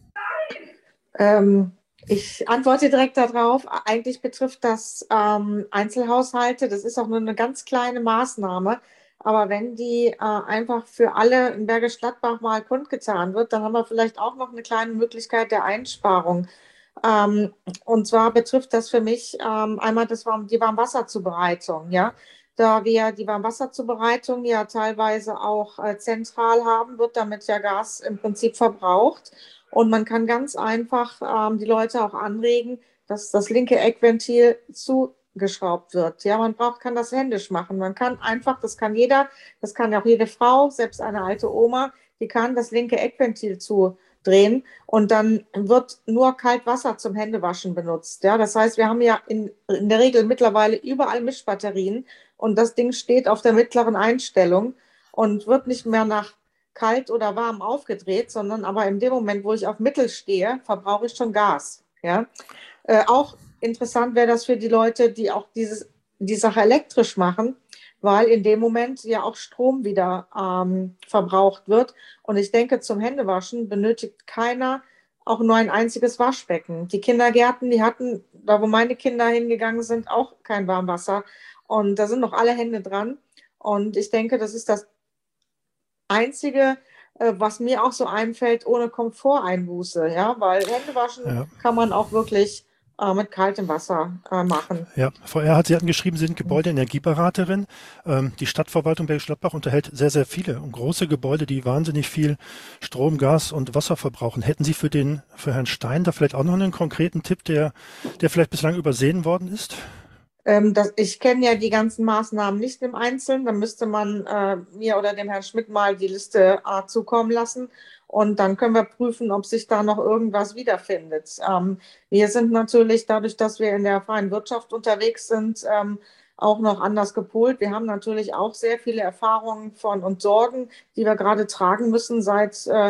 Ähm, ich antworte direkt darauf. Eigentlich betrifft das ähm, Einzelhaushalte. Das ist auch nur eine ganz kleine Maßnahme. Aber wenn die äh, einfach für alle in Bergisch Gladbach mal kundgetan wird, dann haben wir vielleicht auch noch eine kleine Möglichkeit der Einsparung. Ähm, und zwar betrifft das für mich ähm, einmal das Warm, die Warmwasserzubereitung, ja. Da wir die Warmwasserzubereitung ja teilweise auch äh, zentral haben, wird damit ja Gas im Prinzip verbraucht. Und man kann ganz einfach ähm, die Leute auch anregen, dass das linke Eckventil zugeschraubt wird. Ja, man braucht, kann das händisch machen. Man kann einfach, das kann jeder, das kann auch jede Frau, selbst eine alte Oma, die kann das linke Eckventil zudrehen und dann wird nur Kaltwasser zum Händewaschen benutzt. Ja, das heißt, wir haben ja in, in der Regel mittlerweile überall Mischbatterien und das Ding steht auf der mittleren Einstellung und wird nicht mehr nach kalt oder warm aufgedreht, sondern aber in dem Moment, wo ich auf Mittel stehe, verbrauche ich schon Gas. Ja? Äh, auch interessant wäre das für die Leute, die auch dieses, die Sache elektrisch machen, weil in dem Moment ja auch Strom wieder ähm, verbraucht wird. Und ich denke, zum Händewaschen benötigt keiner auch nur ein einziges Waschbecken. Die Kindergärten, die hatten, da wo meine Kinder hingegangen sind, auch kein Warmwasser. Und da sind noch alle Hände dran. Und ich denke, das ist das Einzige, was mir auch so einfällt, ohne Komforteinbuße, ja, weil Händewaschen ja. kann man auch wirklich äh, mit kaltem Wasser äh, machen. Ja, Frau Erhardt, Sie hatten geschrieben, Sie sind Gebäudeenergieberaterin. Ähm, die Stadtverwaltung Bergisch Gladbach unterhält sehr, sehr viele und große Gebäude, die wahnsinnig viel Strom, Gas und Wasser verbrauchen. Hätten Sie für den, für Herrn Stein da vielleicht auch noch einen konkreten Tipp, der, der vielleicht bislang übersehen worden ist? Das, ich kenne ja die ganzen Maßnahmen nicht im Einzelnen. Da müsste man äh, mir oder dem Herrn Schmidt mal die Liste äh, zukommen lassen. Und dann können wir prüfen, ob sich da noch irgendwas wiederfindet. Ähm, wir sind natürlich dadurch, dass wir in der freien Wirtschaft unterwegs sind, ähm, auch noch anders gepolt. Wir haben natürlich auch sehr viele Erfahrungen von und Sorgen, die wir gerade tragen müssen seit äh,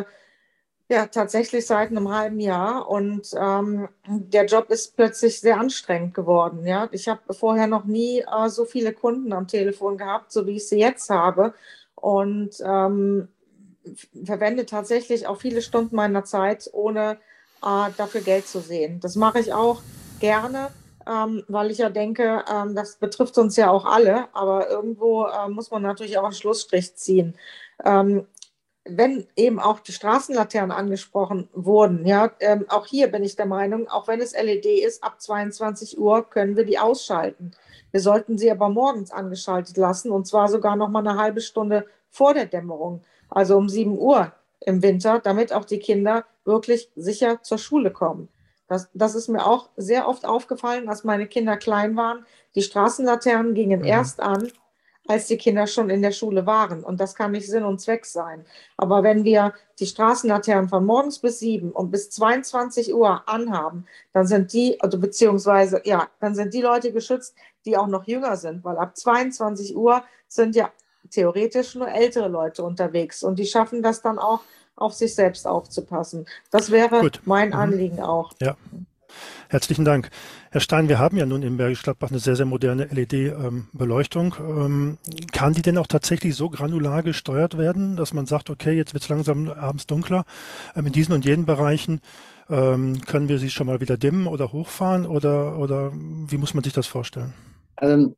Ja, tatsächlich seit einem halben Jahr und ähm, der Job ist plötzlich sehr anstrengend geworden. Ja, ich habe vorher noch nie äh, so viele Kunden am Telefon gehabt, so wie ich sie jetzt habe und ähm, verwende tatsächlich auch viele Stunden meiner Zeit, ohne äh, dafür Geld zu sehen. Das mache ich auch gerne, ähm, weil ich ja denke, ähm, das betrifft uns ja auch alle, aber irgendwo äh, muss man natürlich auch einen Schlussstrich ziehen. Ähm, Wenn eben auch die Straßenlaternen angesprochen wurden, ja, ähm, auch hier bin ich der Meinung, auch wenn es L E D ist, ab zweiundzwanzig Uhr können wir die ausschalten. Wir sollten sie aber morgens angeschaltet lassen und zwar sogar noch mal eine halbe Stunde vor der Dämmerung, also um sieben Uhr im Winter, damit auch die Kinder wirklich sicher zur Schule kommen. Das, das ist mir auch sehr oft aufgefallen, als meine Kinder klein waren. Die Straßenlaternen gingen mhm. erst an, als die Kinder schon in der Schule waren. Und das kann nicht Sinn und Zweck sein. Aber wenn wir die Straßenlaternen von morgens bis sieben und bis zweiundzwanzig Uhr anhaben, dann sind die, also beziehungsweise, ja, dann sind die Leute geschützt, die auch noch jünger sind, weil ab zweiundzwanzig Uhr sind ja theoretisch nur ältere Leute unterwegs und die schaffen das dann auch, auf sich selbst aufzupassen. Das wäre Gut. mein mhm. Anliegen auch. Ja. Herzlichen Dank. Herr Stein, wir haben ja nun in Bergisch Gladbach eine sehr, sehr moderne L E D-Beleuchtung. Ähm, kann die denn auch tatsächlich so granular gesteuert werden, dass man sagt, okay, jetzt wird es langsam abends dunkler. Ähm, in diesen und jenen Bereichen ähm, können wir sie schon mal wieder dimmen oder hochfahren oder, oder wie muss man sich das vorstellen? Also,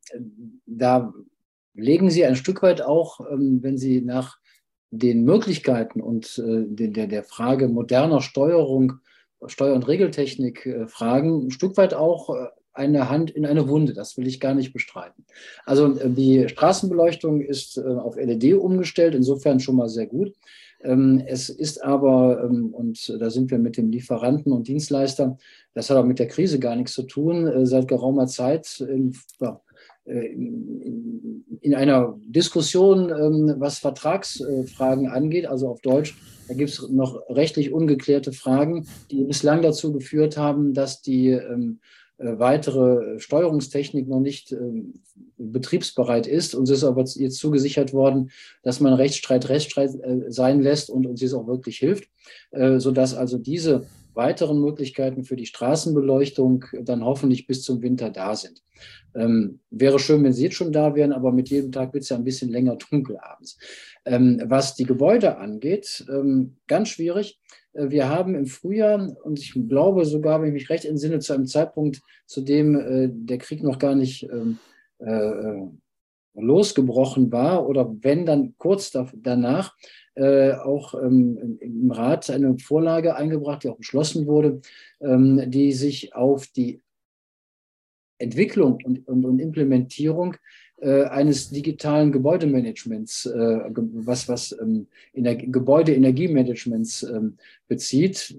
da legen Sie ein Stück weit auch, ähm, wenn Sie nach den Möglichkeiten und äh, der, der Frage moderner Steuerung Steuer- und Regeltechnik-Fragen ein Stück weit auch eine Hand in eine Wunde. Das will ich gar nicht bestreiten. Also die Straßenbeleuchtung ist auf L E D umgestellt, insofern schon mal sehr gut. Es ist aber, und da sind wir mit dem Lieferanten und Dienstleister, das hat auch mit der Krise gar nichts zu tun, seit geraumer Zeit ja, in einer Diskussion, was Vertragsfragen angeht, also auf Deutsch, da gibt es noch rechtlich ungeklärte Fragen, die bislang dazu geführt haben, dass die weitere Steuerungstechnik noch nicht äh, betriebsbereit ist. Uns ist aber jetzt zugesichert worden, dass man Rechtsstreit Rechtsstreit äh, sein lässt und uns dies auch wirklich hilft, äh, sodass also diese weiteren Möglichkeiten für die Straßenbeleuchtung dann hoffentlich bis zum Winter da sind. Ähm, wäre schön, wenn sie jetzt schon da wären, aber mit jedem Tag wird es ja ein bisschen länger dunkel abends. Ähm, was die Gebäude angeht, ähm, ganz schwierig. Wir haben im Frühjahr, und ich glaube sogar, wenn ich mich recht entsinne, zu einem Zeitpunkt, zu dem äh, der Krieg noch gar nicht ähm, äh, losgebrochen war, oder wenn dann kurz da, danach, äh, auch ähm, im Rat eine Vorlage eingebracht, die auch beschlossen wurde, ähm, die sich auf die Entwicklung und, und, und Implementierung äh, eines digitalen Gebäudemanagements, äh, was, was ähm, Energie, Gebäudeenergiemanagements ähm, bezieht.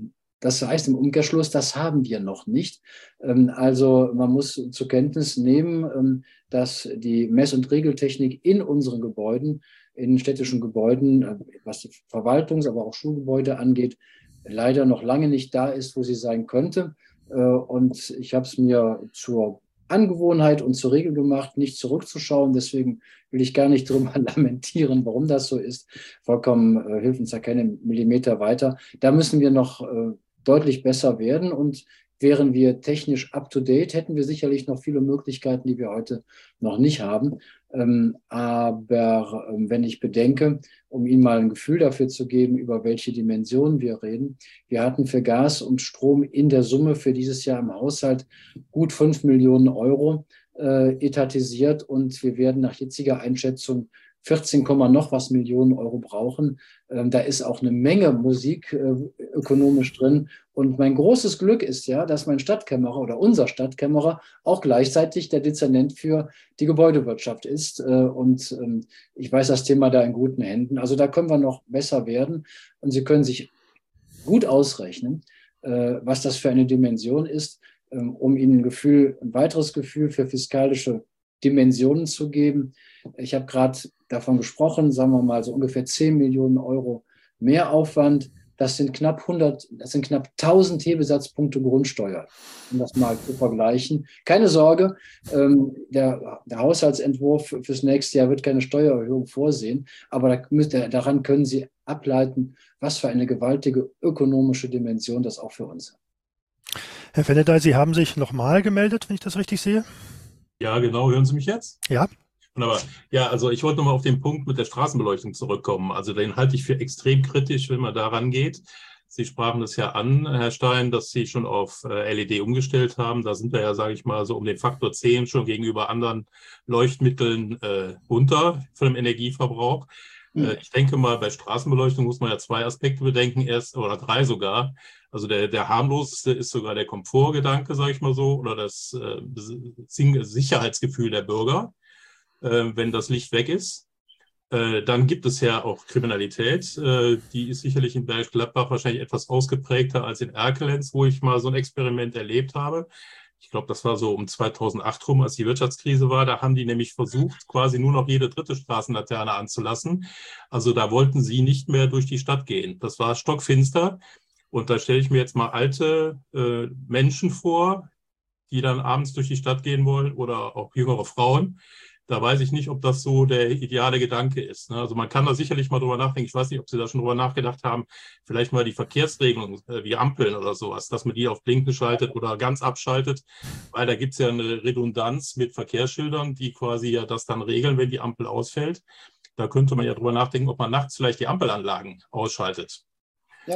Das heißt im Umkehrschluss, das haben wir noch nicht. Ähm, also man muss zur Kenntnis nehmen, ähm, dass die Mess- und Regeltechnik in unseren Gebäuden, in städtischen Gebäuden, äh, was die Verwaltungs-, aber auch Schulgebäude angeht, leider noch lange nicht da ist, wo sie sein könnte. Und ich habe es mir zur Angewohnheit und zur Regel gemacht, nicht zurückzuschauen. Deswegen will ich gar nicht darüber lamentieren, warum das so ist. Vollkommen äh, hilft uns ja keine Millimeter weiter. Da müssen wir noch äh, deutlich besser werden. Und wären wir technisch up-to-date, hätten wir sicherlich noch viele Möglichkeiten, die wir heute noch nicht haben. Ähm, aber ähm, wenn ich bedenke, um Ihnen mal ein Gefühl dafür zu geben, über welche Dimensionen wir reden, wir hatten für Gas und Strom in der Summe für dieses Jahr im Haushalt gut fünf Millionen Euro äh, etatisiert, und wir werden nach jetziger Einschätzung vierzehn, noch was Millionen Euro brauchen. Ähm, da ist auch eine Menge Musik äh, ökonomisch drin. Und mein großes Glück ist ja, dass mein Stadtkämmerer oder unser Stadtkämmerer auch gleichzeitig der Dezernent für die Gebäudewirtschaft ist. Äh, und ähm, ich weiß das Thema da in guten Händen. Also da können wir noch besser werden. Und Sie können sich gut ausrechnen, äh, was das für eine Dimension ist, ähm, um Ihnen ein Gefühl, ein weiteres Gefühl für fiskalische Dimensionen zu geben. Ich habe gerade davon gesprochen, sagen wir mal so ungefähr zehn Millionen Euro Mehraufwand. Das sind knapp hundert, das sind knapp tausend Hebesatzpunkte Grundsteuer, um das mal zu vergleichen. Keine Sorge, ähm, der, der Haushaltsentwurf fürs nächste Jahr wird keine Steuererhöhung vorsehen, aber da müsst, daran können Sie ableiten, was für eine gewaltige ökonomische Dimension das auch für uns hat. Herr Fennedey, Sie haben sich nochmal gemeldet, wenn ich das richtig sehe? Ja, genau. Hören Sie mich jetzt? Ja. Wunderbar. Ja, also ich wollte nochmal auf den Punkt mit der Straßenbeleuchtung zurückkommen. Also den halte ich für extrem kritisch, wenn man daran geht. Sie sprachen das ja an, Herr Stein, dass Sie schon auf L E D umgestellt haben. Da sind wir ja, sage ich mal, so um den Faktor zehn schon gegenüber anderen Leuchtmitteln äh, runter von dem Energieverbrauch. Mhm. Äh, ich denke mal, bei Straßenbeleuchtung muss man ja zwei Aspekte bedenken, erst oder drei sogar. Also der, der harmloseste ist sogar der Komfortgedanke, sage ich mal so, oder das äh, Sicherheitsgefühl der Bürger, äh, wenn das Licht weg ist. Äh, dann gibt es ja auch Kriminalität. Äh, die ist sicherlich in Bergisch Gladbach wahrscheinlich etwas ausgeprägter als in Erkelenz, wo ich mal so ein Experiment erlebt habe. Ich glaube, das war so um zweitausendacht rum, als die Wirtschaftskrise war. Da haben die nämlich versucht, quasi nur noch jede dritte Straßenlaterne anzulassen. Also da wollten sie nicht mehr durch die Stadt gehen. Das war stockfinster. Und da stelle ich mir jetzt mal alte äh, Menschen vor, die dann abends durch die Stadt gehen wollen, oder auch jüngere Frauen. Da weiß ich nicht, ob das so der ideale Gedanke ist. Ne? Also man kann da sicherlich mal drüber nachdenken. Ich weiß nicht, ob Sie da schon drüber nachgedacht haben, vielleicht mal die Verkehrsregelung äh, wie Ampeln oder sowas, dass man die auf Blinken schaltet oder ganz abschaltet, weil da gibt es ja eine Redundanz mit Verkehrsschildern, die quasi ja das dann regeln, wenn die Ampel ausfällt. Da könnte man ja drüber nachdenken, ob man nachts vielleicht die Ampelanlagen ausschaltet. Ja.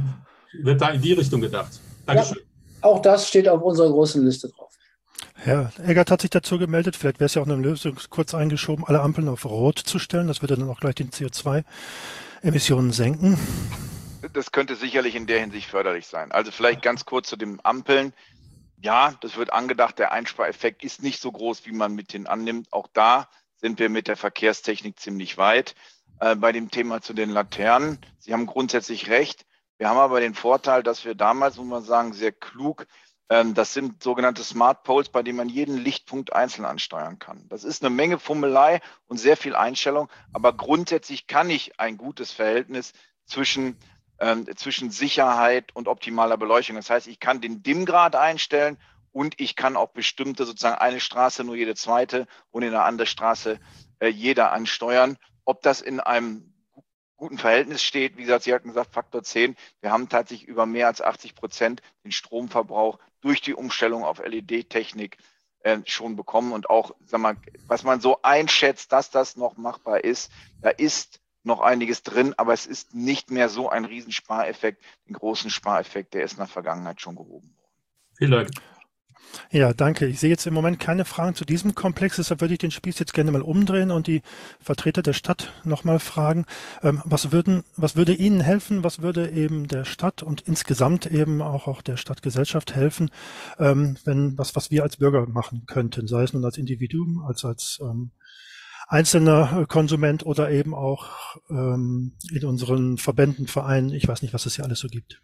Wird da in die Richtung gedacht. Dankeschön. Ja, auch das steht auf unserer großen Liste drauf. Herr Eggert hat sich dazu gemeldet. Vielleicht wäre es ja auch eine Lösung, kurz eingeschoben, alle Ampeln auf Rot zu stellen. Das würde dann auch gleich die C O zwei Emissionen senken. das könnte sicherlich in der Hinsicht förderlich sein. Also vielleicht ganz kurz zu den Ampeln. Ja, das wird angedacht, der Einspareffekt ist nicht so groß, wie man mit den annimmt. Auch da sind wir mit der Verkehrstechnik ziemlich weit. Äh, bei dem Thema zu den Laternen, Sie haben grundsätzlich recht. Wir haben aber den Vorteil, dass wir damals, muss man sagen, sehr klug, ähm, das sind sogenannte Smart Poles, bei denen man jeden Lichtpunkt einzeln ansteuern kann. Das ist eine Menge Fummelei und sehr viel Einstellung, aber grundsätzlich kann ich ein gutes Verhältnis zwischen Ähm, zwischen Sicherheit und optimaler Beleuchtung. Das heißt, ich kann den Dimmgrad einstellen und ich kann auch bestimmte, sozusagen eine Straße nur jede zweite und in einer anderen Straße äh, jeder ansteuern. Ob das in einem guten Verhältnis steht, wie gesagt, Sie hatten gesagt, Faktor zehn. Wir haben tatsächlich über mehr als achtzig Prozent den Stromverbrauch durch die Umstellung auf L E D-Technik äh, schon bekommen. Und auch, sag mal, was man so einschätzt, dass das noch machbar ist, da ist noch einiges drin, aber es ist nicht mehr so ein Riesenspareffekt. Den großen Spareffekt, der ist in der Vergangenheit schon gehoben worden. Vielen Dank. Ja, danke. Ich sehe jetzt im Moment keine Fragen zu diesem Komplex, deshalb würde ich den Spieß jetzt gerne mal umdrehen und die Vertreter der Stadt nochmal fragen, ähm, was würden, was würde Ihnen helfen, was würde eben der Stadt und insgesamt eben auch, auch der Stadtgesellschaft helfen, ähm, wenn was, was wir als Bürger machen könnten, sei es nun als Individuum, als als ähm, einzelner Konsument oder eben auch ähm, in unseren Verbänden, Vereinen, ich weiß nicht, was es hier alles so gibt.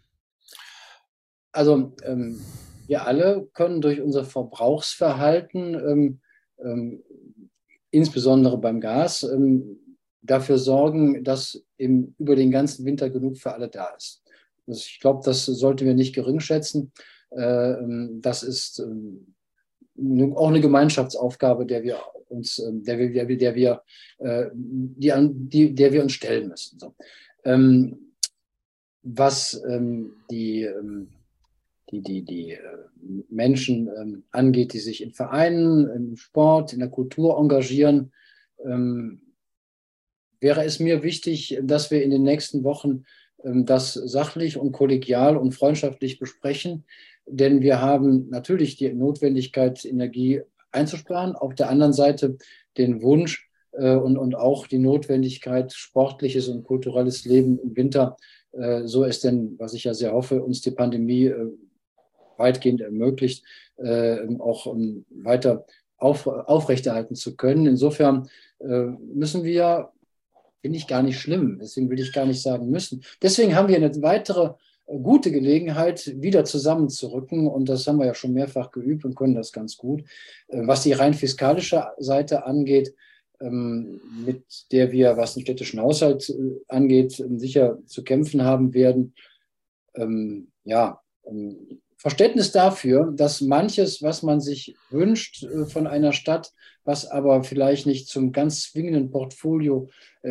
Also ähm, wir alle können durch unser Verbrauchsverhalten, ähm, ähm, insbesondere beim Gas, ähm, dafür sorgen, dass eben über den ganzen Winter genug für alle da ist. Also ich glaube, das sollten wir nicht geringschätzen. Äh, das ist ähm, auch eine Gemeinschaftsaufgabe, der wir uns, der wir, der wir, der wir, äh, die, die, der wir uns stellen müssen. So. Ähm, was ähm, die, ähm, die, die, die äh, Menschen ähm, angeht, die sich in Vereinen, im Sport, in der Kultur engagieren, ähm, wäre es mir wichtig, dass wir in den nächsten Wochen ähm, das sachlich und kollegial und freundschaftlich besprechen. Denn wir haben natürlich die Notwendigkeit, Energie einzusparen. Auf der anderen Seite den Wunsch äh, und, und auch die Notwendigkeit, sportliches und kulturelles Leben im Winter, äh, so es denn, was ich ja sehr hoffe, uns die Pandemie äh, weitgehend ermöglicht, äh, auch um, weiter auf, aufrechterhalten zu können. Insofern äh, müssen wir, finde ich gar nicht schlimm, deswegen will ich gar nicht sagen müssen. Deswegen haben wir eine weitere gute Gelegenheit, wieder zusammenzurücken. Und das haben wir ja schon mehrfach geübt und können das ganz gut. Was die rein fiskalische Seite angeht, mit der wir, was den städtischen Haushalt angeht, sicher zu kämpfen haben werden, ja, Verständnis dafür, dass manches, was man sich wünscht von einer Stadt, was aber vielleicht nicht zum ganz zwingenden Portfolio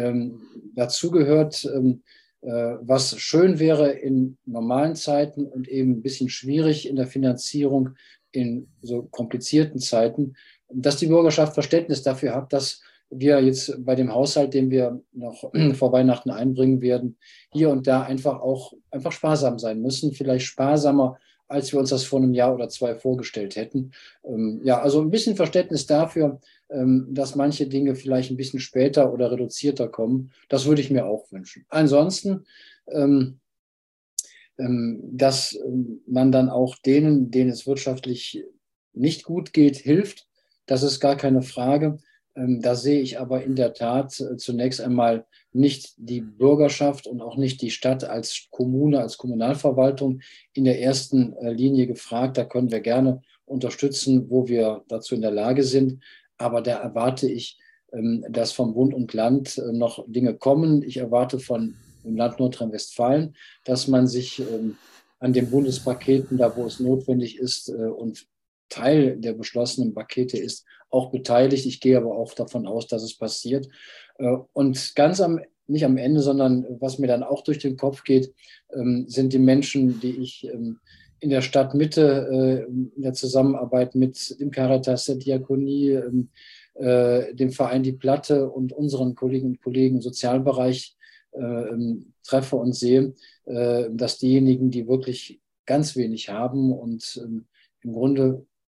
dazugehört, was schön wäre in normalen Zeiten und eben ein bisschen schwierig in der Finanzierung in so komplizierten Zeiten, dass die Bürgerschaft Verständnis dafür hat, dass wir jetzt bei dem Haushalt, den wir noch vor Weihnachten einbringen werden, hier und da einfach auch einfach sparsam sein müssen, vielleicht sparsamer, als wir uns das vor einem Jahr oder zwei vorgestellt hätten. Ähm, ja, also ein bisschen Verständnis dafür, ähm, dass manche Dinge vielleicht ein bisschen später oder reduzierter kommen. Das würde ich mir auch wünschen. Ansonsten, ähm, ähm, dass ähm, man dann auch denen, denen es wirtschaftlich nicht gut geht, hilft. Das ist gar keine Frage. Ähm, da sehe ich aber in der Tat äh, zunächst einmal nicht die Bürgerschaft und auch nicht die Stadt als Kommune, als Kommunalverwaltung in der ersten äh, Linie gefragt. Da können wir gerne unterstützen, wo wir dazu in der Lage sind. Aber da erwarte ich, ähm, dass vom Bund und Land äh, noch Dinge kommen. Ich erwarte von dem Land Nordrhein-Westfalen, dass man sich ähm, an den Bundespaketen, da wo es notwendig ist äh, und Teil der beschlossenen Pakete ist, auch beteiligt. Ich gehe aber auch davon aus, dass es passiert. Und ganz am, nicht am Ende, sondern was mir dann auch durch den Kopf geht, sind die Menschen, die ich in der Stadtmitte, in der Zusammenarbeit mit dem Caritas, der Diakonie, dem Verein Die Platte und unseren Kolleginnen und Kollegen im Sozialbereich treffe und sehe, dass diejenigen, die wirklich ganz wenig haben und im Grunde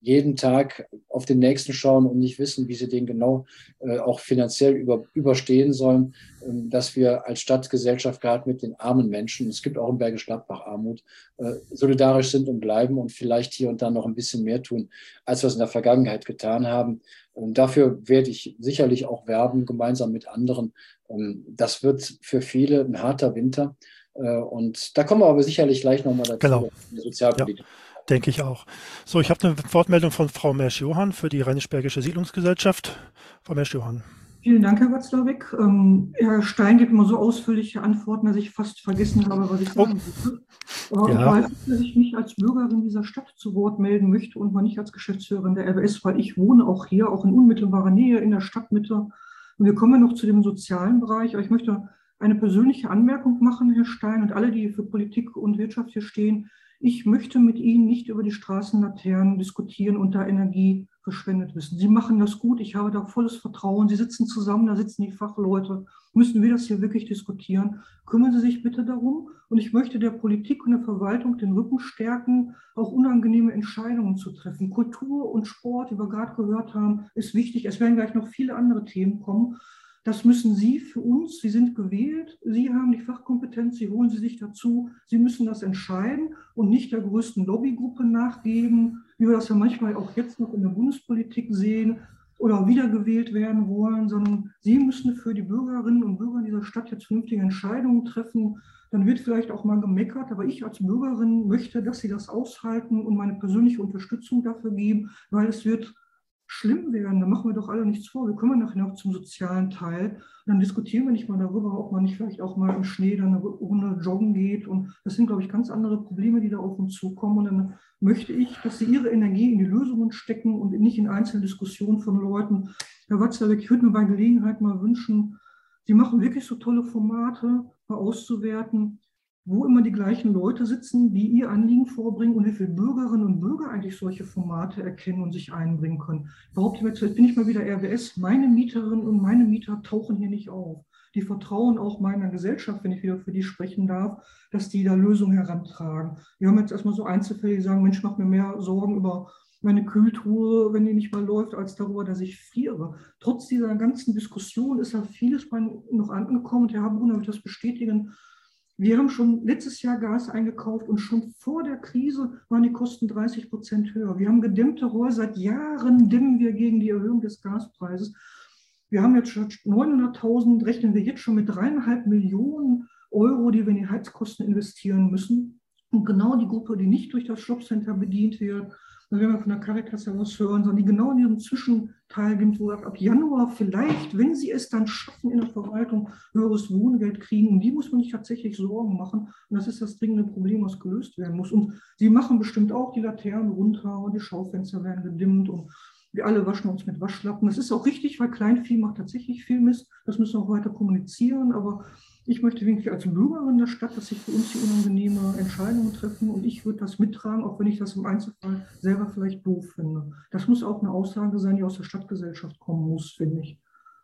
jeden Tag auf den nächsten schauen und nicht wissen, wie sie den genau äh, auch finanziell über, überstehen sollen, ähm, dass wir als Stadtgesellschaft gerade mit den armen Menschen, es gibt auch in Bergisch Gladbach Armut, äh, solidarisch sind und bleiben und vielleicht hier und da noch ein bisschen mehr tun, als wir es in der Vergangenheit getan haben. Und dafür werde ich sicherlich auch werben, gemeinsam mit anderen. Ähm, das wird für viele ein harter Winter. Äh, und da kommen wir aber sicherlich gleich nochmal dazu. Genau. Sozialpolitik. Ja. Denke ich auch. So, ich habe eine Wortmeldung von Frau Mersch-Johann für die Rheinisch-Bergische Siedlungsgesellschaft. Frau Mersch-Johann. Vielen Dank, Herr Watzlawick. Ähm, Herr Stein gibt immer so ausführliche Antworten, dass ich fast vergessen habe, was ich sagen wollte. Aber Ja. ich weiß, dass ich mich als Bürgerin dieser Stadt zu Wort melden möchte und mal nicht als Geschäftsführerin der R W S, weil ich wohne auch hier, auch in unmittelbarer Nähe in der Stadtmitte. Und wir kommen ja noch zu dem sozialen Bereich. Aber ich möchte eine persönliche Anmerkung machen, Herr Stein, und alle, die für Politik und Wirtschaft hier stehen. Ich möchte mit Ihnen nicht über die Straßenlaternen diskutieren und da Energie verschwendet wissen. Sie machen das gut, ich habe da volles Vertrauen. Sie sitzen zusammen, da sitzen die Fachleute. Müssen wir das hier wirklich diskutieren? Kümmern Sie sich bitte darum. Und ich möchte der Politik und der Verwaltung den Rücken stärken, auch unangenehme Entscheidungen zu treffen. Kultur und Sport, wie wir gerade gehört haben, ist wichtig. Es werden gleich noch viele andere Themen kommen. Das müssen Sie für uns, Sie sind gewählt, Sie haben die Fachkompetenz, Sie holen Sie sich dazu, Sie müssen das entscheiden und nicht der größten Lobbygruppe nachgeben, wie wir das ja manchmal auch jetzt noch in der Bundespolitik sehen oder wiedergewählt werden wollen, sondern Sie müssen für die Bürgerinnen und Bürger dieser Stadt jetzt vernünftige Entscheidungen treffen. Dann wird vielleicht auch mal gemeckert, aber ich als Bürgerin möchte, dass Sie das aushalten und meine persönliche Unterstützung dafür geben, weil es wird schlimm werden, da machen wir doch alle nichts vor. Wir kommen nachher noch zum sozialen Teil. Und dann diskutieren wir nicht mal darüber, ob man nicht vielleicht auch mal im Schnee dann eine Runde joggen geht. Und das sind, glaube ich, ganz andere Probleme, die da auf uns zukommen. Und dann möchte ich, dass Sie Ihre Energie in die Lösungen stecken und nicht in einzelne Diskussionen von Leuten. Herr Watzlawick, ich würde mir bei Gelegenheit mal wünschen, Sie machen wirklich so tolle Formate, mal auszuwerten, wo immer die gleichen Leute sitzen, die ihr Anliegen vorbringen und wie viele Bürgerinnen und Bürger eigentlich solche Formate erkennen und sich einbringen können. Ich behaupte jetzt, jetzt bin ich mal wieder R W S, meine Mieterinnen und meine Mieter tauchen hier nicht auf. Die vertrauen auch meiner Gesellschaft, wenn ich wieder für die sprechen darf, dass die da Lösungen herantragen. Wir haben jetzt erstmal so Einzelfälle, die sagen, Mensch, macht mir mehr Sorgen über meine Kühltruhe, wenn die nicht mal läuft, als darüber, dass ich friere. Trotz dieser ganzen Diskussion ist ja vieles bei noch angekommen. Und Herr Habrun wird das bestätigen. Wir haben schon letztes Jahr Gas eingekauft und schon vor der Krise waren die Kosten dreißig Prozent höher. Wir haben gedämmte Häuser, seit Jahren dämmen wir gegen die Erhöhung des Gaspreises. Wir haben jetzt schon neunhunderttausend, rechnen wir jetzt schon mit dreieinhalb Millionen Euro, die wir in die Heizkosten investieren müssen. Und genau die Gruppe, die nicht durch das Jobcenter bedient wird, wenn wir von der Caritas ja was hören, sondern die genau in diesem Zwischenteil gibt, wo ab Januar vielleicht, wenn sie es dann schaffen, in der Verwaltung höheres Wohngeld kriegen, um die muss man sich tatsächlich Sorgen machen. Und das ist das dringende Problem, was gelöst werden muss. Und sie machen bestimmt auch die Laternen runter und die Schaufenster werden gedimmt und wir alle waschen uns mit Waschlappen. Das ist auch richtig, weil Kleinvieh macht tatsächlich viel Mist. Das müssen wir auch weiter kommunizieren, aber ich möchte wirklich als Bürgerin der Stadt, dass sich für uns die unangenehme Entscheidungen treffen und ich würde das mittragen, auch wenn ich das im Einzelfall selber vielleicht doof finde. Das muss auch eine Aussage sein, die aus der Stadtgesellschaft kommen muss, finde ich.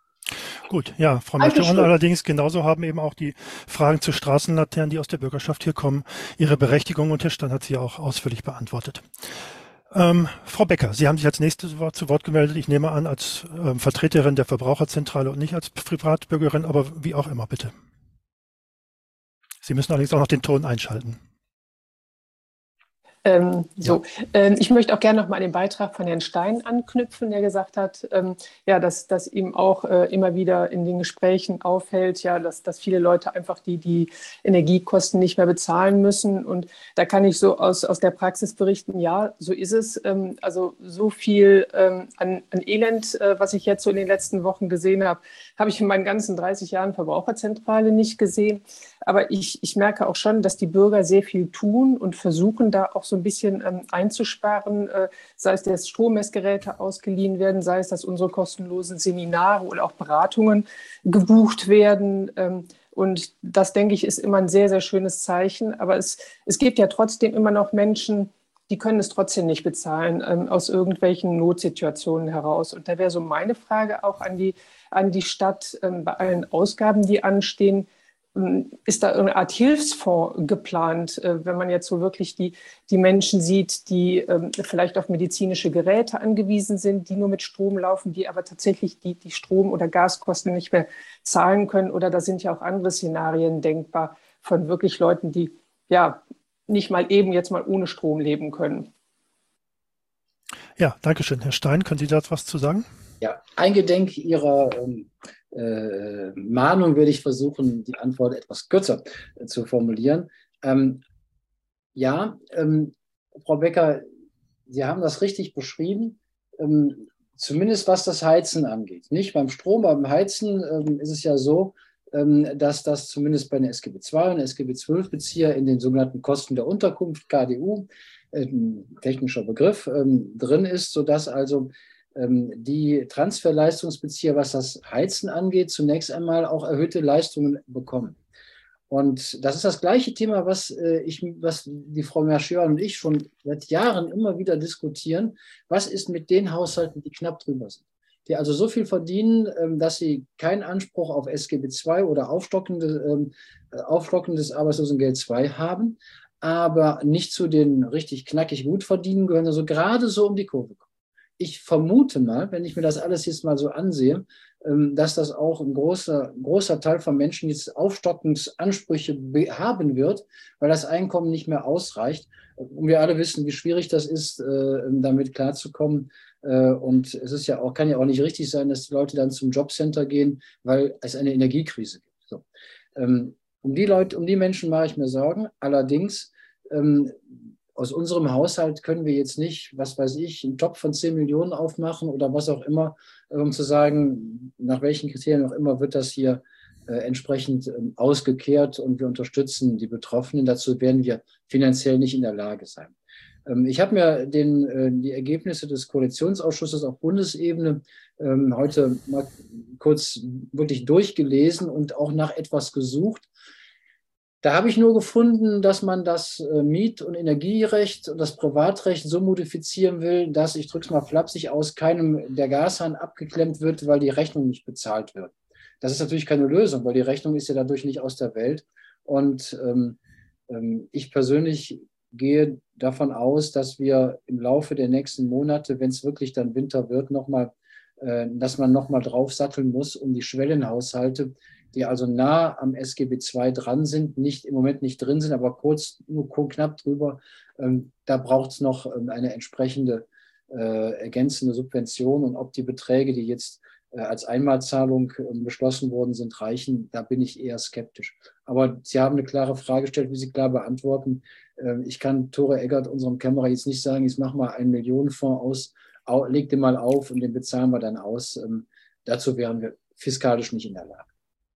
Gut, ja, Frau Mersch-Johann, allerdings genauso haben eben auch die Fragen zu Straßenlaternen, die aus der Bürgerschaft hier kommen, ihre Berechtigung und Herr Stein hat sie auch ausführlich beantwortet. Ähm, Frau Becker, Sie haben sich als nächstes zu Wort gemeldet. Ich nehme an, als ähm, Vertreterin der Verbraucherzentrale und nicht als Privatbürgerin, aber wie auch immer, bitte. Sie müssen allerdings auch noch den Ton einschalten. Ähm, so, ja. ähm, ich möchte auch gerne noch mal an den Beitrag von Herrn Stein anknüpfen, der gesagt hat, ähm, ja, dass, dass ihm auch äh, immer wieder in den Gesprächen auffällt, ja, dass, dass viele Leute einfach die, die Energiekosten nicht mehr bezahlen müssen. Und da kann ich so aus, aus der Praxis berichten, ja, so ist es. Ähm, also so viel ähm, an, an Elend, äh, was ich jetzt so in den letzten Wochen gesehen habe, habe ich in meinen ganzen dreißig Jahren Verbraucherzentrale nicht gesehen. Aber ich, ich merke auch schon, dass die Bürger sehr viel tun und versuchen, da auch so ein bisschen ähm, einzusparen, äh, sei es, dass Strommessgeräte ausgeliehen werden, sei es, dass unsere kostenlosen Seminare oder auch Beratungen gebucht werden. Ähm, und das, denke ich, ist immer ein sehr, sehr schönes Zeichen. Aber es, es gibt ja trotzdem immer noch Menschen, die können es trotzdem nicht bezahlen, ähm, aus irgendwelchen Notsituationen heraus. Und da wäre so meine Frage auch an die, an die Stadt, ähm, bei allen Ausgaben, die anstehen, ist da irgendeine Art Hilfsfonds geplant, wenn man jetzt so wirklich die, die Menschen sieht, die vielleicht auf medizinische Geräte angewiesen sind, die nur mit Strom laufen, die aber tatsächlich die, die Strom- oder Gaskosten nicht mehr zahlen können? Oder da sind ja auch andere Szenarien denkbar von wirklich Leuten, die ja nicht mal eben jetzt mal ohne Strom leben können. Ja, danke schön. Herr Stein, können Sie da was zu sagen? Ja, eingedenk Ihrer ähm, äh, Mahnung würde ich versuchen, die Antwort etwas kürzer äh, zu formulieren. Ähm, ja, ähm, Frau Becker, Sie haben das richtig beschrieben, ähm, zumindest was das Heizen angeht. Nicht beim Strom, beim Heizen ähm, ist es ja so, ähm, dass das zumindest bei den S G B zwei und S G B zwölf Bezieher in den sogenannten Kosten der Unterkunft, K D U, äh, technischer Begriff, ähm, drin ist, sodass also die Transferleistungsbezieher, was das Heizen angeht, zunächst einmal auch erhöhte Leistungen bekommen. Und das ist das gleiche Thema, was, äh, ich, was die Frau Merchior und ich schon seit Jahren immer wieder diskutieren. Was ist mit den Haushalten, die knapp drüber sind? Die also so viel verdienen, ähm, dass sie keinen Anspruch auf S G B zwei oder aufstockende, ähm, aufstockendes Arbeitslosengeld zwei haben, aber nicht zu den richtig knackig gut verdienen gehören, also gerade so um die Kurve kommen. Ich vermute mal, wenn ich mir das alles jetzt mal so ansehe, dass das auch ein großer, großer Teil von Menschen jetzt Aufstockungsansprüche haben wird, weil das Einkommen nicht mehr ausreicht. Und wir alle wissen, wie schwierig das ist, damit klarzukommen. Und es ist ja auch, kann ja auch nicht richtig sein, dass die Leute dann zum Jobcenter gehen, weil es eine Energiekrise gibt. So. Um die Leute, um die Menschen mache ich mir Sorgen. Allerdings, aus unserem Haushalt können wir jetzt nicht, was weiß ich, einen Topf von zehn Millionen aufmachen oder was auch immer, um zu sagen, nach welchen Kriterien auch immer wird das hier äh, entsprechend ähm, ausgekehrt und wir unterstützen die Betroffenen. Dazu werden wir finanziell nicht in der Lage sein. Ähm, ich habe mir den, äh, die Ergebnisse des Koalitionsausschusses auf Bundesebene ähm, heute mal kurz wirklich durchgelesen und auch nach etwas gesucht. Da habe ich nur gefunden, dass man das Miet- und Energierecht und das Privatrecht so modifizieren will, dass, ich drücke es mal flapsig aus, keinem der Gashahn abgeklemmt wird, weil die Rechnung nicht bezahlt wird. Das ist natürlich keine Lösung, weil die Rechnung ist ja dadurch nicht aus der Welt. Und ähm, ähm, ich persönlich gehe davon aus, dass wir im Laufe der nächsten Monate, wenn es wirklich dann Winter wird, noch mal, äh, dass man nochmal draufsatteln muss, um die Schwellenhaushalte, die also nah am S G B zwei dran sind, nicht im Moment nicht drin sind, aber kurz, nur knapp drüber. Ähm, da braucht es noch ähm, eine entsprechende äh, ergänzende Subvention. Und ob die Beträge, die jetzt äh, als Einmalzahlung äh, beschlossen worden sind, reichen, da bin ich eher skeptisch. Aber Sie haben eine klare Frage gestellt, wie Sie klar beantworten. Äh, ich kann Tore Eggert, unserem Kämmerer, jetzt nicht sagen, jetzt mach mal einen Millionenfonds aus, au, leg den mal auf und den bezahlen wir dann aus. Ähm, dazu wären wir fiskalisch nicht in der Lage.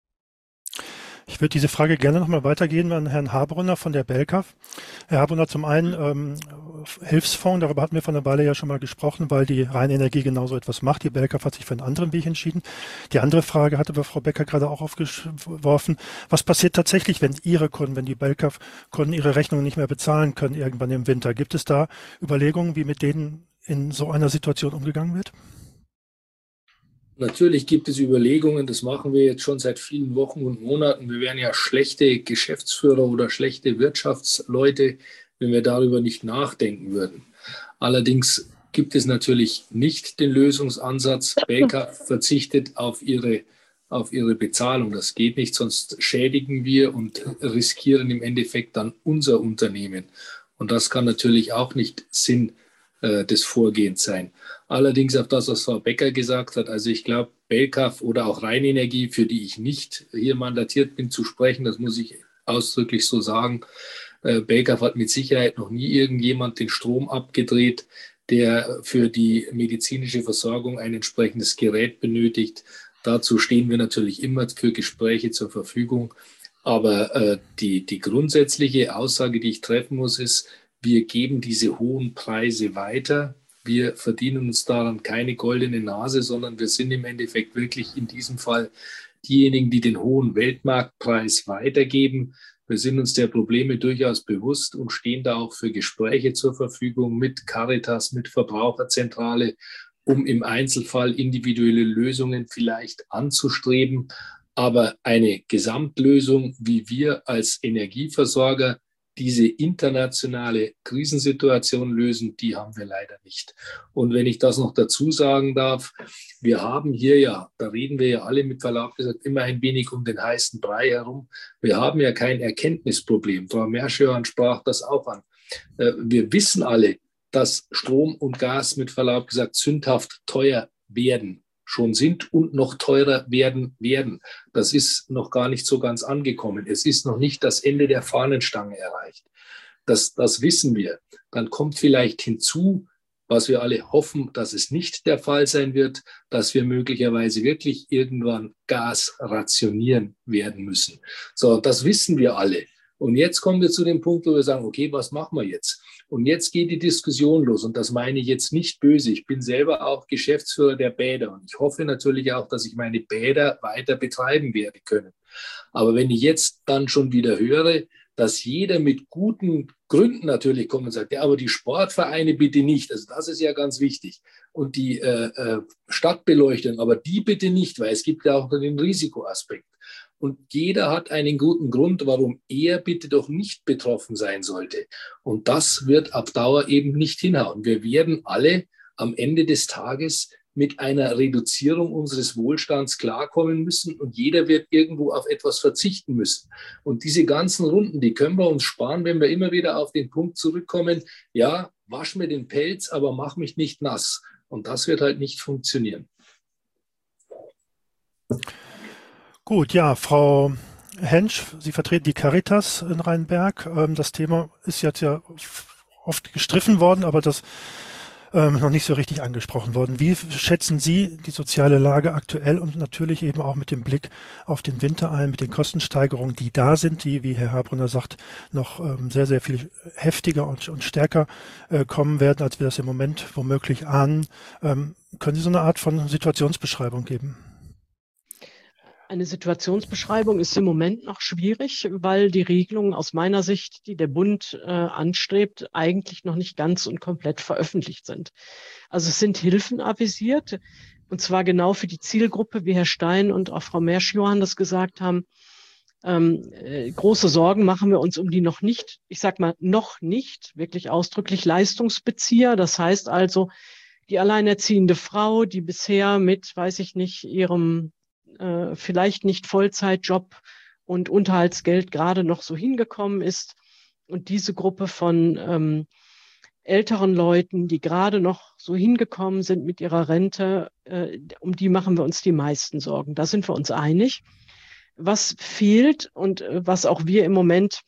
Ich würde diese Frage gerne nochmal weitergeben an Herrn Habrunner von der Belkaf. Herr Habrunner, zum einen ähm, Hilfsfonds, darüber hatten wir von der Weile ja schon mal gesprochen, weil die reine Energie genauso etwas macht. Die Belkaf hat sich für einen anderen Weg entschieden. Die andere Frage hatte Frau Becker gerade auch aufgeworfen. Was passiert tatsächlich, wenn Ihre Kunden, wenn die Belkaf-Kunden ihre Rechnungen nicht mehr bezahlen können irgendwann im Winter? Gibt es da Überlegungen, wie mit denen in so einer Situation umgegangen wird? Natürlich gibt es Überlegungen, das machen wir jetzt schon seit vielen Wochen und Monaten. Wir wären ja schlechte Geschäftsführer oder schlechte Wirtschaftsleute, wenn wir darüber nicht nachdenken würden. Allerdings gibt es natürlich nicht den Lösungsansatz, Belkaf verzichtet auf ihre, auf ihre Bezahlung. Das geht nicht, sonst schädigen wir und riskieren im Endeffekt dann unser Unternehmen. Und das kann natürlich auch nicht Sinn äh, des Vorgehens sein. Allerdings auf das, was Frau Becker gesagt hat, also ich glaube, Belkaf oder auch Rheinenergie, für die ich nicht hier mandatiert bin zu sprechen, das muss ich ausdrücklich so sagen, äh, Belkaf hat mit Sicherheit noch nie irgendjemand den Strom abgedreht, der für die medizinische Versorgung ein entsprechendes Gerät benötigt. Dazu stehen wir natürlich immer für Gespräche zur Verfügung. Aber äh, die, die grundsätzliche Aussage, die ich treffen muss, ist, wir geben diese hohen Preise weiter. Wir verdienen uns daran keine goldene Nase, sondern wir sind im Endeffekt wirklich in diesem Fall diejenigen, die den hohen Weltmarktpreis weitergeben. Wir sind uns der Probleme durchaus bewusst und stehen da auch für Gespräche zur Verfügung mit Caritas, mit Verbraucherzentrale, um im Einzelfall individuelle Lösungen vielleicht anzustreben. Aber eine Gesamtlösung, wie wir als Energieversorger diese internationale Krisensituation lösen, die haben wir leider nicht. Und wenn ich das noch dazu sagen darf, wir haben hier ja, da reden wir ja alle mit Verlaub gesagt, immer ein wenig um den heißen Brei herum. Wir haben ja kein Erkenntnisproblem. Frau Merschhorn sprach das auch an. Wir wissen alle, dass Strom und Gas mit Verlaub gesagt sündhaft teuer werden, schon sind und noch teurer werden werden. Das ist noch gar nicht so ganz angekommen. Es ist noch nicht das Ende der Fahnenstange erreicht. Das, das wissen wir. Dann kommt vielleicht hinzu, was wir alle hoffen, dass es nicht der Fall sein wird, dass wir möglicherweise wirklich irgendwann Gas rationieren werden müssen. So, das wissen wir alle. Und jetzt kommen wir zu dem Punkt, wo wir sagen, okay, was machen wir jetzt? Und jetzt geht die Diskussion los. Und das meine ich jetzt nicht böse. Ich bin selber auch Geschäftsführer der Bäder. Und ich hoffe natürlich auch, dass ich meine Bäder weiter betreiben werde können. Aber wenn ich jetzt dann schon wieder höre, dass jeder mit guten Gründen natürlich kommt und sagt, ja, aber die Sportvereine bitte nicht. Also das ist ja ganz wichtig. Und die äh, äh, Stadtbeleuchtung, aber die bitte nicht, weil es gibt ja auch den Risikoaspekt. Und jeder hat einen guten Grund, warum er bitte doch nicht betroffen sein sollte. Und das wird auf Dauer eben nicht hinhauen. Wir werden alle am Ende des Tages mit einer Reduzierung unseres Wohlstands klarkommen müssen und jeder wird irgendwo auf etwas verzichten müssen. Und diese ganzen Runden, die können wir uns sparen, wenn wir immer wieder auf den Punkt zurückkommen, ja, wasch mir den Pelz, aber mach mich nicht nass. Und das wird halt nicht funktionieren. Gut, ja, Frau Hensch, Sie vertreten die Caritas in Rheinberg. Das Thema ist jetzt ja oft gestriffen worden, aber das ähm, noch nicht so richtig angesprochen worden. Wie schätzen Sie die soziale Lage aktuell und natürlich eben auch mit dem Blick auf den Winter ein, mit den Kostensteigerungen, die da sind, die, wie Herr Habrunner sagt, noch ähm, sehr, sehr viel heftiger und, und stärker äh, kommen werden, als wir das im Moment womöglich ahnen. Ähm, können Sie so eine Art von Situationsbeschreibung geben? Eine Situationsbeschreibung ist im Moment noch schwierig, weil die Regelungen aus meiner Sicht, die der Bund äh, anstrebt, eigentlich noch nicht ganz und komplett veröffentlicht sind. Also es sind Hilfen avisiert, und zwar genau für die Zielgruppe, wie Herr Stein und auch Frau Merschhorn das gesagt haben. Ähm, äh, große Sorgen machen wir uns um die noch nicht, ich sag mal noch nicht, wirklich ausdrücklich Leistungsbezieher. Das heißt also, die alleinerziehende Frau, die bisher mit, weiß ich nicht, ihrem vielleicht nicht Vollzeitjob und Unterhaltsgeld gerade noch so hingekommen ist. Und diese Gruppe von ähm, älteren Leuten, die gerade noch so hingekommen sind mit ihrer Rente, äh, um die machen wir uns die meisten Sorgen. Da sind wir uns einig. Was fehlt und äh, was auch wir im Moment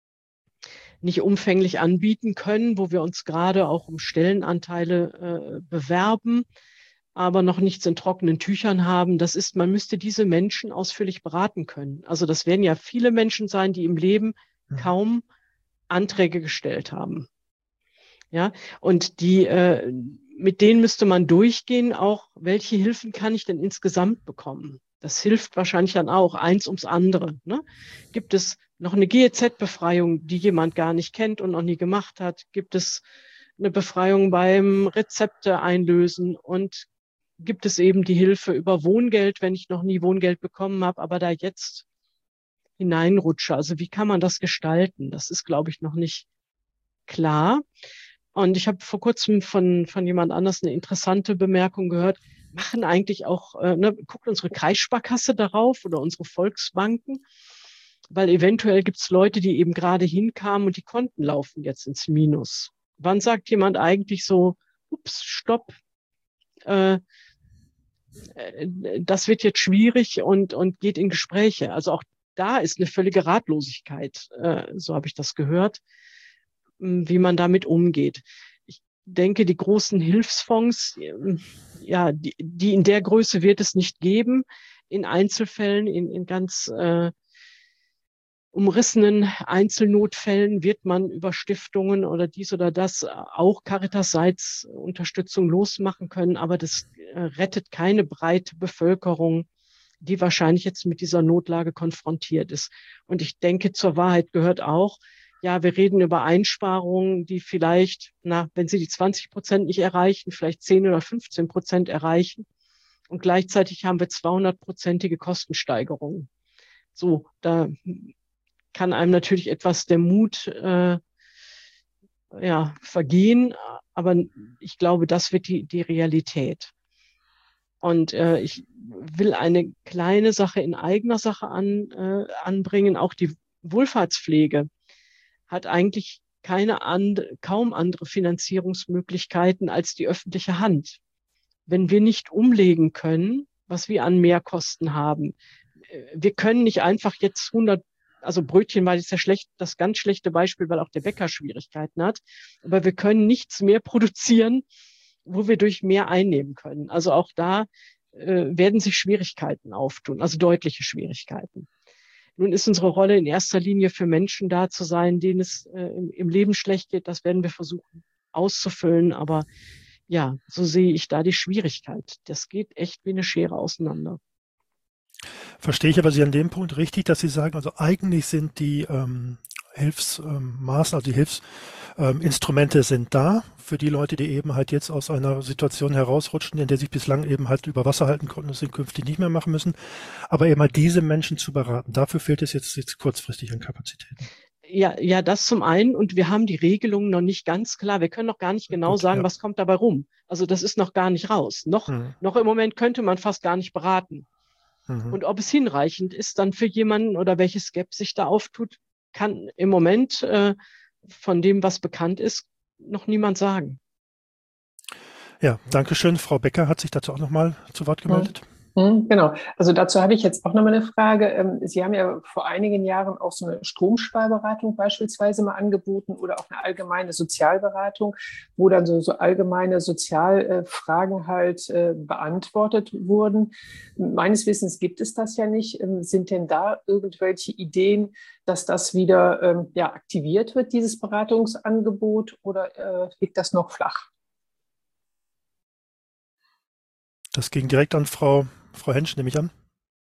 nicht umfänglich anbieten können, wo wir uns gerade auch um Stellenanteile äh, bewerben, aber noch nichts in trockenen Tüchern haben, das ist, man müsste diese Menschen ausführlich beraten können. Also das werden ja viele Menschen sein, die im Leben kaum Anträge gestellt haben. Ja, und die, äh, mit denen müsste man durchgehen, auch welche Hilfen kann ich denn insgesamt bekommen? Das hilft wahrscheinlich dann auch, eins ums andere. Ne? Gibt es noch eine G E Z-Befreiung, die jemand gar nicht kennt und noch nie gemacht hat? Gibt es eine Befreiung beim Rezepte einlösen und gibt es eben die Hilfe über Wohngeld, wenn ich noch nie Wohngeld bekommen habe, aber da jetzt hineinrutsche. Also wie kann man das gestalten? Das ist, glaube ich, noch nicht klar. Und ich habe vor kurzem von, von jemand anders eine interessante Bemerkung gehört. Machen eigentlich auch, äh, ne, guckt unsere Kreissparkasse darauf oder unsere Volksbanken? Weil eventuell gibt es Leute, die eben gerade hinkamen und die Konten laufen jetzt ins Minus. Wann sagt jemand eigentlich so, ups, stopp, äh, das wird jetzt schwierig und, und geht in Gespräche. Also auch da ist eine völlige Ratlosigkeit, äh, so habe ich das gehört, wie man damit umgeht. Ich denke, die großen Hilfsfonds, ja, die, die in der Größe wird es nicht geben. In Einzelfällen, in, in ganz äh, umrissenen Einzelnotfällen wird man über Stiftungen oder dies oder das auch Caritas-seits Unterstützung losmachen können, aber das rettet keine breite Bevölkerung, die wahrscheinlich jetzt mit dieser Notlage konfrontiert ist. Und ich denke, zur Wahrheit gehört auch, ja, wir reden über Einsparungen, die vielleicht, na, wenn sie die zwanzig Prozent nicht erreichen, vielleicht zehn oder fünfzehn Prozent erreichen. Und gleichzeitig haben wir zweihundertprozentige Kostensteigerungen. So, da kann einem natürlich etwas der Mut äh, ja, vergehen, aber ich glaube, das wird die, die Realität. Und äh, ich will eine kleine Sache in eigener Sache an, äh, anbringen. Auch die Wohlfahrtspflege hat eigentlich keine and, kaum andere Finanzierungsmöglichkeiten als die öffentliche Hand. Wenn wir nicht umlegen können, was wir an Mehrkosten haben, wir können nicht einfach jetzt hundert, also Brötchen war jetzt ja schlecht, das ganz schlechte Beispiel, weil auch der Bäcker Schwierigkeiten hat, aber wir können nichts mehr produzieren, wo wir durch mehr einnehmen können. Also auch da äh, werden sich Schwierigkeiten auftun, also deutliche Schwierigkeiten. Nun ist unsere Rolle in erster Linie für Menschen da zu sein, denen es äh, im, im Leben schlecht geht. Das werden wir versuchen auszufüllen, aber ja, so sehe ich da die Schwierigkeit. Das geht echt wie eine Schere auseinander. Verstehe ich aber Sie an dem Punkt richtig, dass Sie sagen, also eigentlich sind die ähm, Hilfsmaßnahmen, also die Hilfsinstrumente ähm, sind da für die Leute, die eben halt jetzt aus einer Situation herausrutschen, in der sie bislang eben halt über Wasser halten konnten und es künftig nicht mehr machen müssen. Aber eben halt diese Menschen zu beraten, dafür fehlt es jetzt, jetzt kurzfristig an Kapazitäten. Ja, ja, das zum einen. Und wir haben die Regelungen noch nicht ganz klar. Wir können noch gar nicht genau Gut, sagen, ja. was kommt dabei rum. Also das ist noch gar nicht raus. Noch, Hm. noch im Moment könnte man fast gar nicht beraten. Mhm. Und ob es hinreichend ist dann für jemanden oder welche Skepsis sich da auftut, kann im Moment äh, von dem, was bekannt ist, noch niemand sagen. Ja, danke schön. Frau Becker hat sich dazu auch nochmal zu Wort gemeldet. Genau, also dazu habe ich jetzt auch nochmal eine Frage. Sie haben ja vor einigen Jahren auch so eine Stromsparberatung beispielsweise mal angeboten oder auch eine allgemeine Sozialberatung, wo dann so, so allgemeine Sozialfragen halt äh, beantwortet wurden. Meines Wissens gibt es das ja nicht. Sind denn da irgendwelche Ideen, dass das wieder ähm, ja, aktiviert wird, dieses Beratungsangebot, oder äh, liegt das noch flach? Das ging direkt an Frau, Frau Hensch, nehme ich an.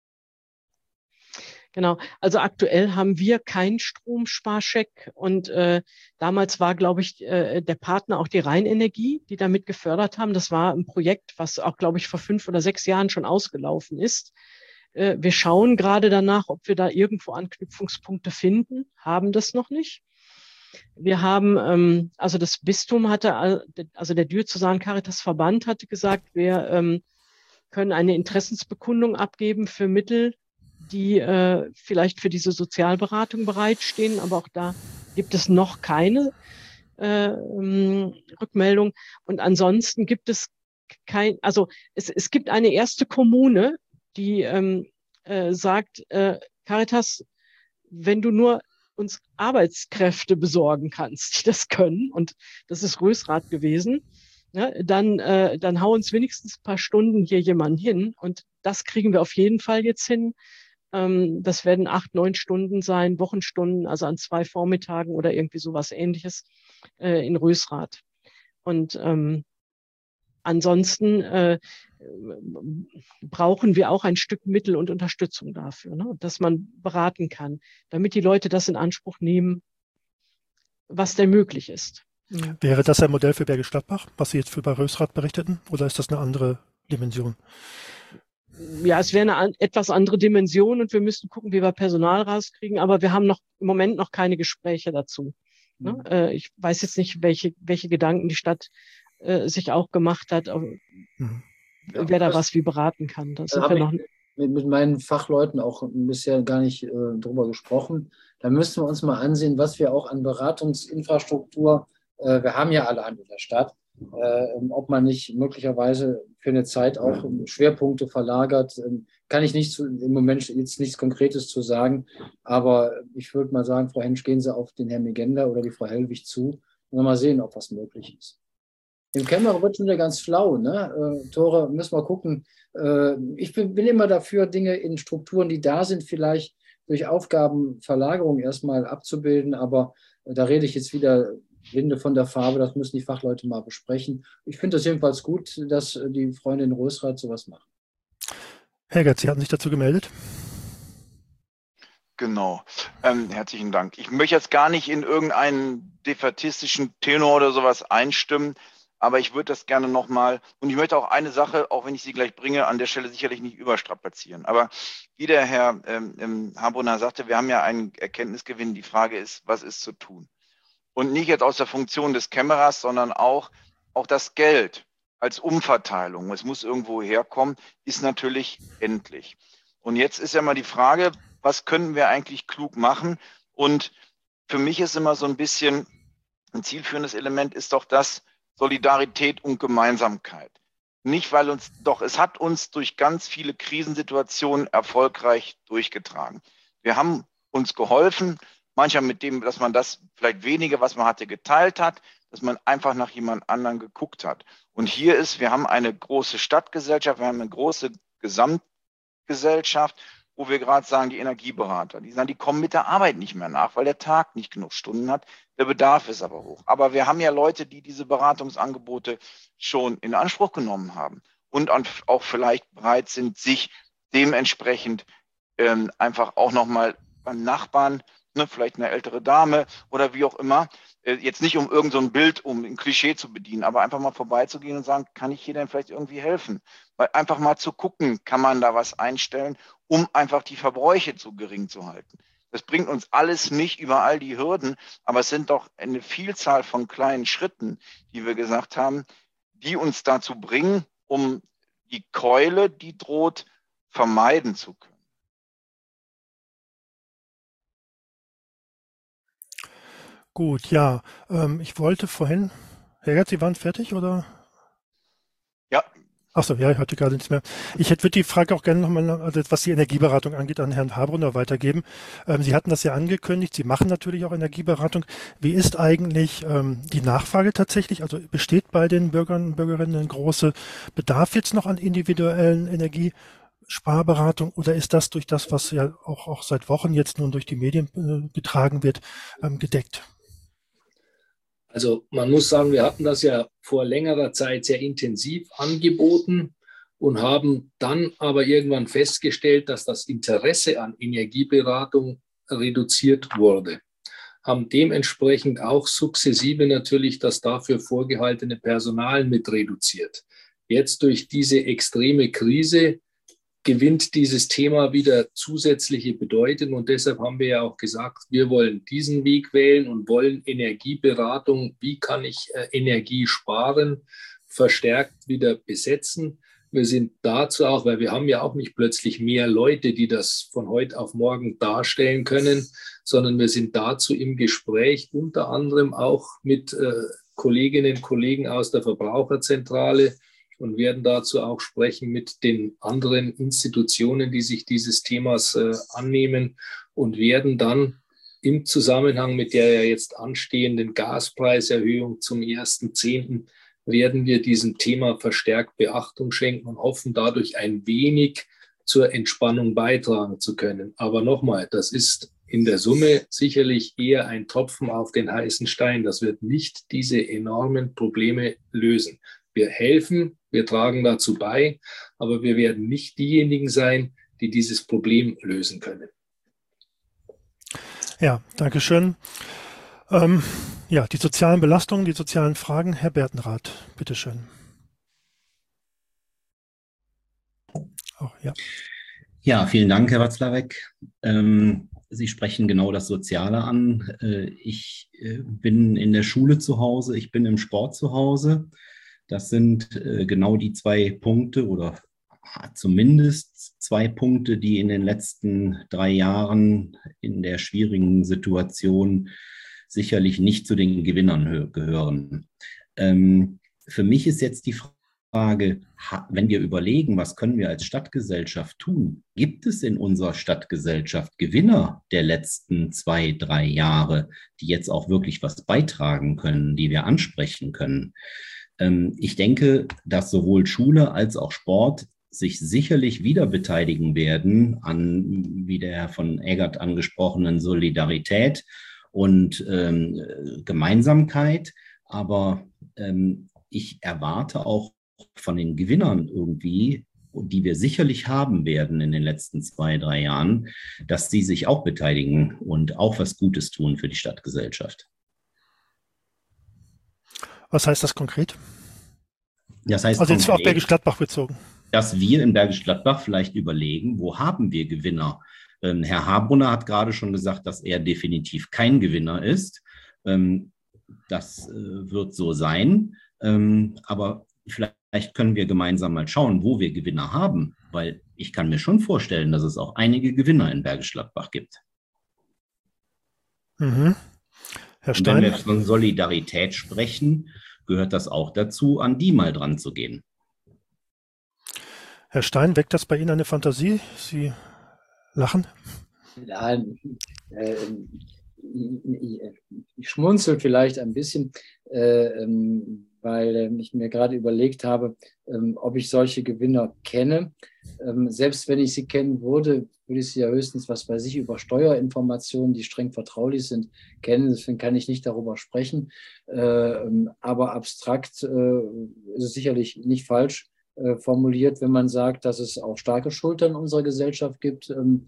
Genau, also aktuell haben wir keinen Stromsparcheck und äh, damals war, glaube ich, äh, der Partner auch die Rheinenergie, die damit gefördert haben. Das war ein Projekt, was auch, glaube ich, vor fünf oder sechs Jahren schon ausgelaufen ist. Äh, wir schauen gerade danach, ob wir da irgendwo Anknüpfungspunkte finden, haben das noch nicht. Wir haben, ähm, also das Bistum hatte, also der Diözesan Caritas Verband hatte gesagt, wir ähm, können eine Interessensbekundung abgeben für Mittel, die äh, vielleicht für diese Sozialberatung bereitstehen, aber auch da gibt es noch keine äh, ähm, Rückmeldung. Und ansonsten gibt es kein, also es, es gibt eine erste Kommune, die ähm, äh, sagt, äh, Caritas, wenn du nur uns Arbeitskräfte besorgen kannst, die das können, und das ist Rösrath gewesen, ja, dann, äh, dann hau uns wenigstens ein paar Stunden hier jemanden hin, und das kriegen wir auf jeden Fall jetzt hin. Ähm, das werden acht, neun Stunden sein, Wochenstunden, also an zwei Vormittagen oder irgendwie sowas Ähnliches äh, in Rösrath. Und ähm, ansonsten äh, brauchen wir auch ein Stück Mittel und Unterstützung dafür, ne, dass man beraten kann, damit die Leute das in Anspruch nehmen, was denn möglich ist. Ja. Wäre das ein Modell für Bergisch Gladbach, was Sie jetzt für bei Rösrath berichteten, oder ist das eine andere Dimension? Ja, es wäre eine an, etwas andere Dimension, und wir müssten gucken, wie wir Personal rauskriegen, aber wir haben noch im Moment noch keine Gespräche dazu. Ne? Mhm. Äh, ich weiß jetzt nicht, welche, welche Gedanken die Stadt äh, sich auch gemacht hat, aber mhm. ja, wer da was wie beraten kann. Da sind wir noch mit, mit meinen Fachleuten auch bisher gar nicht äh, drüber gesprochen. Da müssten wir uns mal ansehen, was wir auch an Beratungsinfrastruktur, äh, wir haben ja alle Hand in der Stadt, äh, ob man nicht möglicherweise für eine Zeit auch Schwerpunkte verlagert. Ähm, kann ich nicht zu, im Moment jetzt nichts Konkretes zu sagen, aber ich würde mal sagen, Frau Hensch, gehen Sie auf den Herrn Megender oder die Frau Hellwig zu und mal sehen, ob was möglich ist. Im Kämmerer wird schon wieder ganz flau, ne? Äh, Tore, müssen wir gucken. Äh, ich bin, bin immer dafür, Dinge in Strukturen, die da sind, vielleicht durch Aufgabenverlagerung erstmal abzubilden, aber äh, da rede ich jetzt wieder Winde von der Farbe, das müssen die Fachleute mal besprechen. Ich finde es jedenfalls gut, dass äh, die Freunde in Rösrath sowas machen. Herr Sie hatten sich dazu gemeldet. Genau. Ähm, herzlichen Dank. Ich möchte jetzt gar nicht in irgendeinen defaitistischen Tenor oder sowas einstimmen, Aber ich würde das gerne nochmal, und ich möchte auch eine Sache, auch wenn ich sie gleich bringe, an der Stelle sicherlich nicht überstrapazieren. Aber wie der Herr ähm, Harbrunner sagte, wir haben ja einen Erkenntnisgewinn. Die Frage ist, was ist zu tun? Und nicht jetzt aus der Funktion des Kämmerers, sondern auch, auch das Geld als Umverteilung, es muss irgendwo herkommen, ist natürlich endlich. Und jetzt ist ja mal die Frage, was können wir eigentlich klug machen? Und für mich ist immer so ein bisschen ein zielführendes Element ist doch das Solidarität und Gemeinsamkeit. Nicht, weil uns, doch, es hat uns durch ganz viele Krisensituationen erfolgreich durchgetragen. Wir haben uns geholfen, manchmal mit dem, dass man das vielleicht wenige, was man hatte, geteilt hat, dass man einfach nach jemand anderem geguckt hat. Und hier ist, wir haben eine große Stadtgesellschaft, wir haben eine große Gesamtgesellschaft, wo wir gerade sagen, die Energieberater, die sagen, die kommen mit der Arbeit nicht mehr nach, weil der Tag nicht genug Stunden hat, der Bedarf ist aber hoch. Aber wir haben ja Leute, die diese Beratungsangebote schon in Anspruch genommen haben und auch vielleicht bereit sind, sich dementsprechend ähm, einfach auch nochmal beim Nachbarn, ne, vielleicht eine ältere Dame oder wie auch immer, äh, jetzt nicht um irgend so ein Bild, um ein Klischee zu bedienen, aber einfach mal vorbeizugehen und sagen, kann ich hier denn vielleicht irgendwie helfen? Weil einfach mal zu gucken, kann man da was einstellen, um einfach die Verbräuche zu gering zu halten. Das bringt uns alles nicht über all die Hürden, aber es sind doch eine Vielzahl von kleinen Schritten, die wir gesagt haben, die uns dazu bringen, um die Keule, die droht, vermeiden zu können. Gut, ja, ähm, ich wollte vorhin, Herr Gerz, Sie waren fertig, oder? Ja. Achso, ja, ich hatte gerade nichts mehr. Ich hätte würde die Frage auch gerne nochmal, also was die Energieberatung angeht, an Herrn Harbrunner weitergeben. Ähm, Sie hatten das ja angekündigt, Sie machen natürlich auch Energieberatung. Wie ist eigentlich ähm, die Nachfrage tatsächlich? Also besteht bei den Bürgern und Bürgerinnen ein großer Bedarf jetzt noch an individuellen Energiesparberatung oder ist das durch das, was ja auch, auch seit Wochen jetzt nun durch die Medien äh, getragen wird, ähm, gedeckt? Also man muss sagen, wir hatten das ja vor längerer Zeit sehr intensiv angeboten und haben dann aber irgendwann festgestellt, dass das Interesse an Energieberatung reduziert wurde. Haben dementsprechend auch sukzessive natürlich das dafür vorgehaltene Personal mit reduziert. Jetzt durch diese extreme Krise gewinnt dieses Thema wieder zusätzliche Bedeutung und deshalb haben wir ja auch gesagt, wir wollen diesen Weg wählen und wollen Energieberatung, wie kann ich äh, Energie sparen, verstärkt wieder besetzen. Wir sind dazu auch, weil wir haben ja auch nicht plötzlich mehr Leute, die das von heute auf morgen darstellen können, sondern wir sind dazu im Gespräch, unter anderem auch mit äh, Kolleginnen und Kollegen aus der Verbraucherzentrale, und werden dazu auch sprechen mit den anderen Institutionen, die sich dieses Themas äh, annehmen und werden dann im Zusammenhang mit der ja jetzt anstehenden Gaspreiserhöhung zum ersten Zehnten werden wir diesem Thema verstärkt Beachtung schenken und hoffen, dadurch ein wenig zur Entspannung beitragen zu können. Aber nochmal, das ist in der Summe sicherlich eher ein Tropfen auf den heißen Stein. Das wird nicht diese enormen Probleme lösen. Wir helfen, wir tragen dazu bei, aber wir werden nicht diejenigen sein, die dieses Problem lösen können. Ja, danke schön. Ähm, ja, die sozialen Belastungen, die sozialen Fragen. Herr Bertenrath, bitteschön. Oh, ja. Ja, vielen Dank, Herr Watzlawick. Ähm, Sie sprechen genau das Soziale an. Äh, ich äh, bin in der Schule zu Hause, ich bin im Sport zu Hause. Das sind äh, genau die zwei Punkte oder zumindest zwei Punkte, die in den letzten drei Jahren in der schwierigen Situation sicherlich nicht zu den Gewinnern gehören. Ähm, für mich ist jetzt die Frage, wenn wir überlegen, was können wir als Stadtgesellschaft tun, gibt es in unserer Stadtgesellschaft Gewinner der letzten zwei, drei Jahre, die jetzt auch wirklich was beitragen können, die wir ansprechen können? Ähm, ich denke, dass sowohl Schule als auch Sport sich sicherlich wieder beteiligen werden an, wie der Herr von Eggert angesprochenen, Solidarität und ähm, Gemeinsamkeit. Aber ähm, ich erwarte auch von den Gewinnern irgendwie, die wir sicherlich haben werden in den letzten zwei, drei Jahren, dass sie sich auch beteiligen und auch was Gutes tun für die Stadtgesellschaft. Was heißt das konkret? Das heißt, also jetzt auf konkret, Bergisch Gladbach bezogen. Dass wir in Bergisch Gladbach vielleicht überlegen, wo haben wir Gewinner? Ähm, Herr Habrunner hat gerade schon gesagt, dass er definitiv kein Gewinner ist. Ähm, das äh, wird so sein. Ähm, aber vielleicht können wir gemeinsam mal schauen, wo wir Gewinner haben, weil ich kann mir schon vorstellen, dass es auch einige Gewinner in Bergisch Gladbach gibt. Mhm. Herr Stein? Und wenn wir von Solidarität sprechen, gehört das auch dazu, an die mal dran zu gehen. Herr Stein, weckt das bei Ihnen eine Fantasie? Sie lachen? Nein, äh, ich schmunzel vielleicht ein bisschen, äh, weil ich mir gerade überlegt habe, äh, ob ich solche Gewinner kenne. Ähm, selbst wenn ich sie kennen würde, würde ich sie ja höchstens, was weiß ich, über Steuerinformationen, die streng vertraulich sind, kennen. Deswegen kann ich nicht darüber sprechen. Äh, aber abstrakt äh, ist es sicherlich nicht falsch äh, formuliert, wenn man sagt, dass es auch starke Schultern in unserer Gesellschaft gibt. Ähm,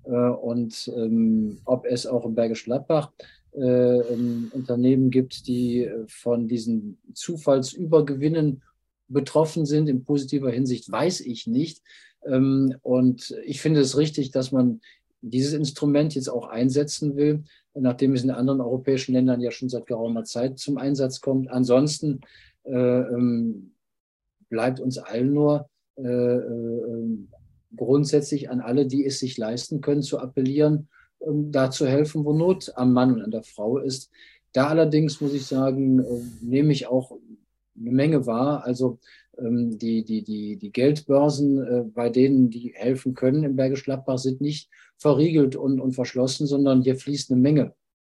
Und ähm, ob es auch in Bergisch Gladbach äh, ähm, Unternehmen gibt, die von diesen Zufallsübergewinnen betroffen sind, in positiver Hinsicht, weiß ich nicht. Ähm, und ich finde es richtig, dass man dieses Instrument jetzt auch einsetzen will, nachdem es in anderen europäischen Ländern ja schon seit geraumer Zeit zum Einsatz kommt. Ansonsten äh, ähm, bleibt uns allen nur äh, äh, grundsätzlich an alle, die es sich leisten können, zu appellieren, um da zu helfen, wo Not am Mann und an der Frau ist. Da allerdings, muss ich sagen, nehme ich auch eine Menge wahr. Also die, die, die, die Geldbörsen, bei denen die helfen können im Bergisch Gladbach, sind nicht verriegelt und, und verschlossen, sondern hier fließt eine Menge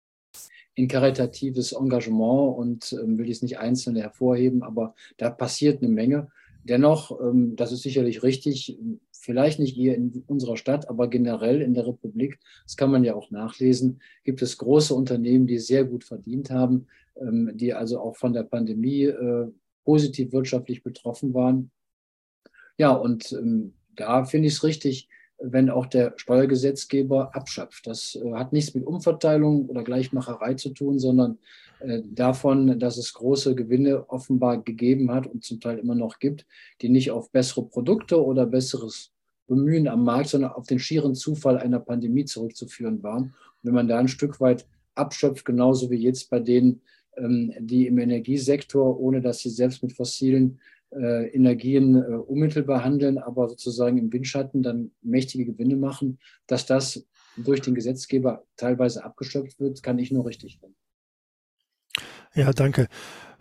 in karitatives Engagement und will ich es nicht einzeln hervorheben, aber da passiert eine Menge. Dennoch, das ist sicherlich richtig, vielleicht nicht hier in unserer Stadt, aber generell in der Republik, das kann man ja auch nachlesen, gibt es große Unternehmen, die sehr gut verdient haben, die also auch von der Pandemie positiv wirtschaftlich betroffen waren. Ja, und da finde ich es richtig, wenn auch der Steuergesetzgeber abschöpft. Das hat nichts mit Umverteilung oder Gleichmacherei zu tun, sondern davon, dass es große Gewinne offenbar gegeben hat und zum Teil immer noch gibt, die nicht auf bessere Produkte oder besseres Bemühen am Markt, sondern auf den schieren Zufall einer Pandemie zurückzuführen waren. Und wenn man da ein Stück weit abschöpft, genauso wie jetzt bei denen, die im Energiesektor, ohne dass sie selbst mit fossilen äh, Energien äh, unmittelbar handeln, aber sozusagen im Windschatten dann mächtige Gewinne machen, dass das durch den Gesetzgeber teilweise abgeschöpft wird, kann ich nur richtig finden. Ja, danke.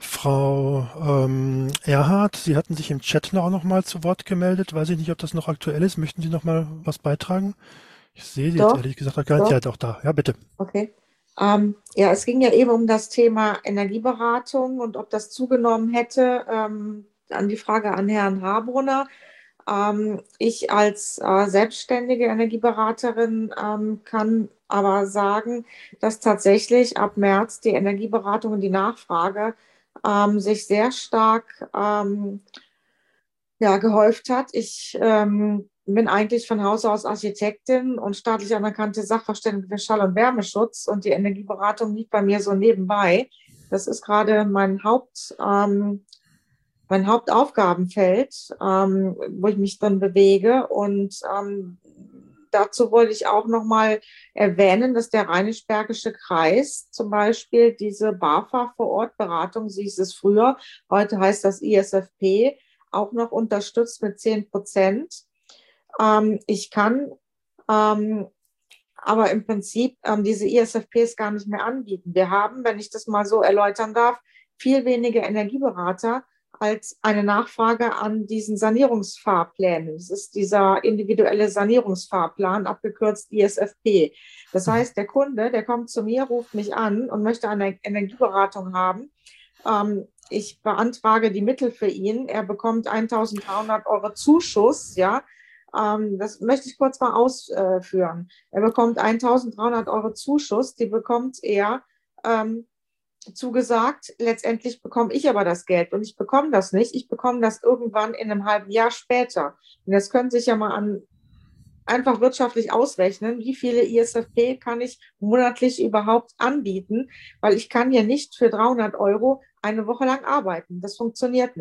Frau ähm, Erhardt, Sie hatten sich im Chat auch noch mal zu Wort gemeldet. Weiß ich nicht, ob das noch aktuell ist. Möchten Sie noch mal was beitragen? Ich sehe Sie Doch, jetzt ehrlich gesagt gar nicht. Ja, doch da. Ja, bitte. Okay. Ähm, ja, es ging ja eben um das Thema Energieberatung und ob das zugenommen hätte. Ähm, an die Frage an Herrn Habrunner. Ähm, ich als äh, selbstständige Energieberaterin ähm, kann aber sagen, dass tatsächlich ab März die Energieberatung und die Nachfrage ähm, sich sehr stark ähm, ja, gehäuft hat. Ich ähm, bin eigentlich von Haus aus Architektin und staatlich anerkannte Sachverständige für Schall- und Wärmeschutz und die Energieberatung liegt bei mir so nebenbei. Das ist gerade mein Haupt, ähm, mein Hauptaufgabenfeld, ähm, wo ich mich drin bewege. Und ähm, dazu wollte ich auch nochmal erwähnen, dass der Rheinisch-Bergische Kreis zum Beispiel diese BAFA vor Ort Beratung, so hieß es früher, heute heißt das I S F P, auch noch unterstützt mit zehn Prozent. Ähm, ich kann ähm, aber im Prinzip ähm, diese I S F Ps gar nicht mehr anbieten. Wir haben, wenn ich das mal so erläutern darf, viel weniger Energieberater als eine Nachfrage an diesen Sanierungsfahrplänen. Das ist dieser individuelle Sanierungsfahrplan, abgekürzt I S F P. Das heißt, der Kunde, der kommt zu mir, ruft mich an und möchte eine Energieberatung haben. Ähm, ich beantrage die Mittel für ihn. Er bekommt eintausenddreihundert Euro Zuschuss, ja. Ähm, das möchte ich kurz mal ausführen. Er bekommt eintausenddreihundert Euro Zuschuss, die bekommt er ähm, zugesagt. Letztendlich bekomme ich aber das Geld und ich bekomme das nicht. Ich bekomme das irgendwann in einem halben Jahr später. Und das können Sie sich ja mal an einfach wirtschaftlich ausrechnen, wie viele I S F P kann ich monatlich überhaupt anbieten, weil ich kann hier nicht für dreihundert Euro eine Woche lang arbeiten. Das funktioniert nicht.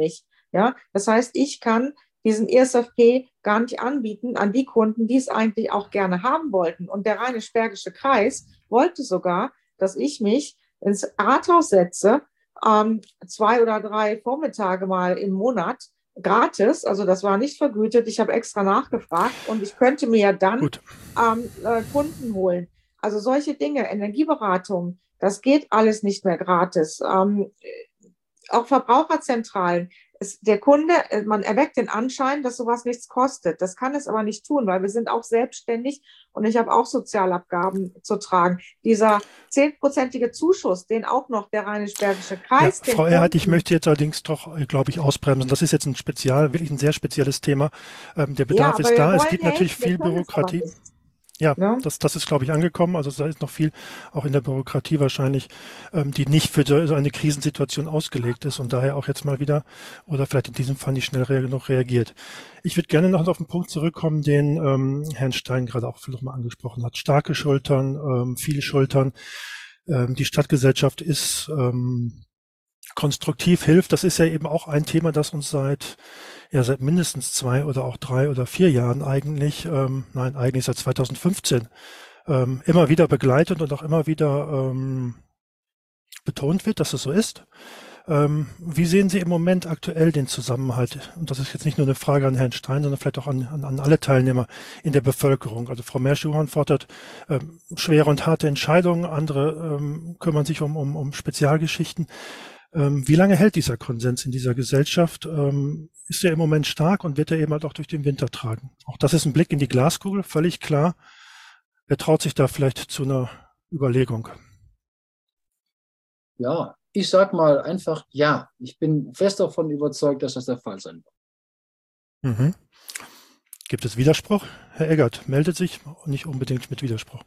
Ja, das heißt, ich kann diesen E S F P gar nicht anbieten an die Kunden, die es eigentlich auch gerne haben wollten. Und der Rheinisch-Bergische Kreis wollte sogar, dass ich mich ins Rathaus setze, ähm, zwei oder drei Vormittage mal im Monat, gratis, also das war nicht vergütet. Ich habe extra nachgefragt und ich könnte mir ja dann ähm, äh, Kunden holen. Also solche Dinge, Energieberatung, das geht alles nicht mehr gratis. Ähm, auch Verbraucherzentralen. Es, der Kunde, man erweckt den Anschein, dass sowas nichts kostet. Das kann es aber nicht tun, weil wir sind auch selbstständig und ich habe auch Sozialabgaben zu tragen. Dieser zehnprozentige Zuschuss, den auch noch der Rheinisch-Bergische Kreis. Ja, Frau Erhardt, ich möchte jetzt allerdings doch, glaube ich, ausbremsen. Das ist jetzt ein spezial, wirklich ein sehr spezielles Thema. Ähm, der Bedarf ja, ist da. Es gibt helfen, natürlich viel Bürokratie. Ja, ja, das, das ist, glaube ich, angekommen. Also da ist noch viel auch in der Bürokratie wahrscheinlich, ähm, die nicht für so eine Krisensituation ausgelegt ist und daher auch jetzt mal wieder oder vielleicht in diesem Fall nicht schnell genug reagiert. Ich würde gerne noch auf den Punkt zurückkommen, den ähm, Herrn Stein gerade auch noch mal angesprochen hat. Starke Schultern, ähm, viele Schultern. Ähm, die Stadtgesellschaft ist ähm, konstruktiv, hilft. Das ist ja eben auch ein Thema, das uns seit ja seit mindestens zwei oder auch drei oder vier Jahren eigentlich, ähm, nein, eigentlich seit zweitausendfünfzehn ähm, immer wieder begleitet und auch immer wieder ähm, betont wird, dass es so ist. Ähm, wie sehen Sie im Moment aktuell den Zusammenhalt? Und das ist jetzt nicht nur eine Frage an Herrn Stein, sondern vielleicht auch an, an, an alle Teilnehmer in der Bevölkerung. Also Frau Mersch-Johann fordert ähm, schwere und harte Entscheidungen, andere ähm, kümmern sich um, um, um Spezialgeschichten. Ähm, wie lange hält dieser Konsens in dieser Gesellschaft? Ähm, ist er im Moment stark und wird er eben halt auch durch den Winter tragen? Auch das ist ein Blick in die Glaskugel, völlig klar. Wer traut sich da vielleicht zu einer Überlegung? Ja, ich sag mal einfach ja. Ich bin fest davon überzeugt, dass das der Fall sein wird. Mhm. Gibt es Widerspruch? Herr Eggert meldet sich, nicht unbedingt mit Widerspruch.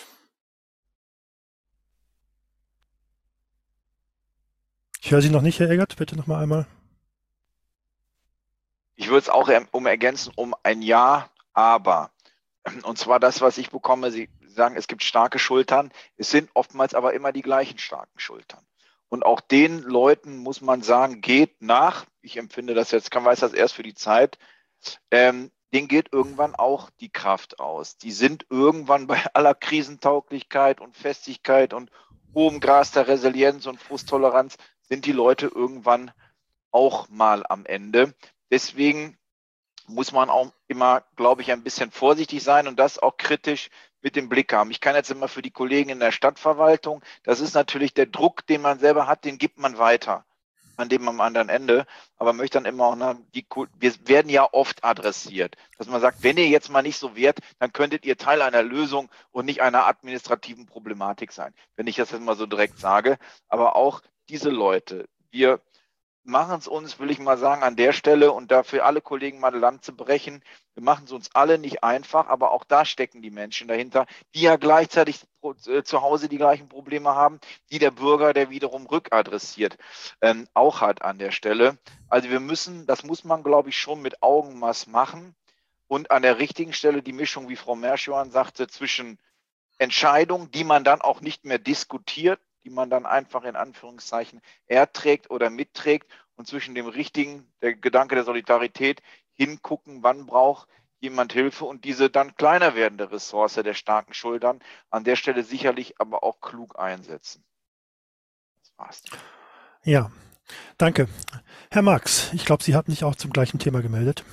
Ich höre Sie noch nicht, Herr Eggert, bitte noch mal einmal. Ich würde es auch um ergänzen, um ein Ja, aber. Und zwar das, was ich bekomme, Sie sagen, es gibt starke Schultern, es sind oftmals aber immer die gleichen starken Schultern. Und auch den Leuten muss man sagen, geht nach, ich empfinde das jetzt, kann weiß das erst für die Zeit, ähm, denen geht irgendwann auch die Kraft aus. Die sind irgendwann bei aller Krisentauglichkeit und Festigkeit und hohem Gras der Resilienz und Frusttoleranz, sind die Leute irgendwann auch mal am Ende. Deswegen muss man auch immer, glaube ich, ein bisschen vorsichtig sein und das auch kritisch mit dem Blick haben. Ich kann jetzt immer für die Kollegen in der Stadtverwaltung, das ist natürlich der Druck, den man selber hat, den gibt man weiter an dem am anderen Ende, aber möchte dann immer auch, na, die, wir werden ja oft adressiert, dass man sagt, wenn ihr jetzt mal nicht so wärt, dann könntet ihr Teil einer Lösung und nicht einer administrativen Problematik sein, wenn ich das jetzt mal so direkt sage, aber auch diese Leute, wir machen es uns, will ich mal sagen, an der Stelle und dafür alle Kollegen mal Land zu brechen. Wir machen es uns alle nicht einfach, aber auch da stecken die Menschen dahinter, die ja gleichzeitig zu Hause die gleichen Probleme haben, die der Bürger, der wiederum rückadressiert, ähm, auch hat an der Stelle. Also wir müssen, das muss man, glaube ich, schon mit Augenmaß machen und an der richtigen Stelle die Mischung, wie Frau Mersch-Johann sagte, zwischen Entscheidungen, die man dann auch nicht mehr diskutiert, die man dann einfach in Anführungszeichen erträgt oder mitträgt und zwischen dem richtigen, der Gedanke der Solidarität, hingucken, wann braucht jemand Hilfe und diese dann kleiner werdende Ressource der starken Schultern an der Stelle sicherlich aber auch klug einsetzen. Das war's. Ja, danke. Herr Marx, ich glaube, Sie hatten sich auch zum gleichen Thema gemeldet.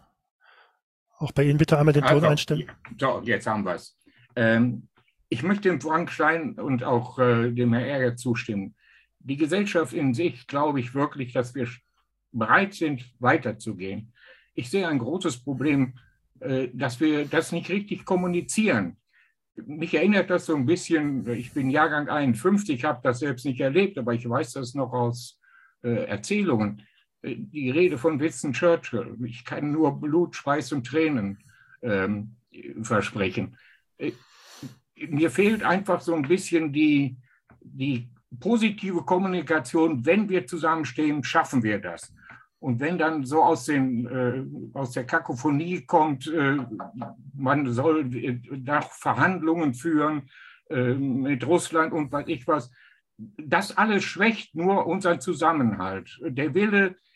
Auch bei Ihnen bitte einmal den Ton also, einstellen. So, jetzt haben wir es. Ähm, Ich möchte dem Frank Stein und auch äh, dem Herrn Eggert zustimmen. Die Gesellschaft in sich, glaube ich wirklich, dass wir bereit sind, weiterzugehen. Ich sehe ein großes Problem, äh, dass wir das nicht richtig kommunizieren. Mich erinnert das so ein bisschen, ich bin Jahrgang einundfünfzig, habe das selbst nicht erlebt, aber ich weiß das noch aus äh, Erzählungen. Äh, die Rede von Winston Churchill, ich kann nur Blut, Schweiß und Tränen ähm, versprechen. Äh, Mir fehlt einfach so ein bisschen die, die positive Kommunikation. Wenn wir zusammenstehen, schaffen wir das. Und wenn dann so aus, den, äh, aus der Kakophonie kommt, äh, man soll nach Verhandlungen führen äh, mit Russland und weiß ich was, das alles schwächt nur unseren Zusammenhalt. Der Wille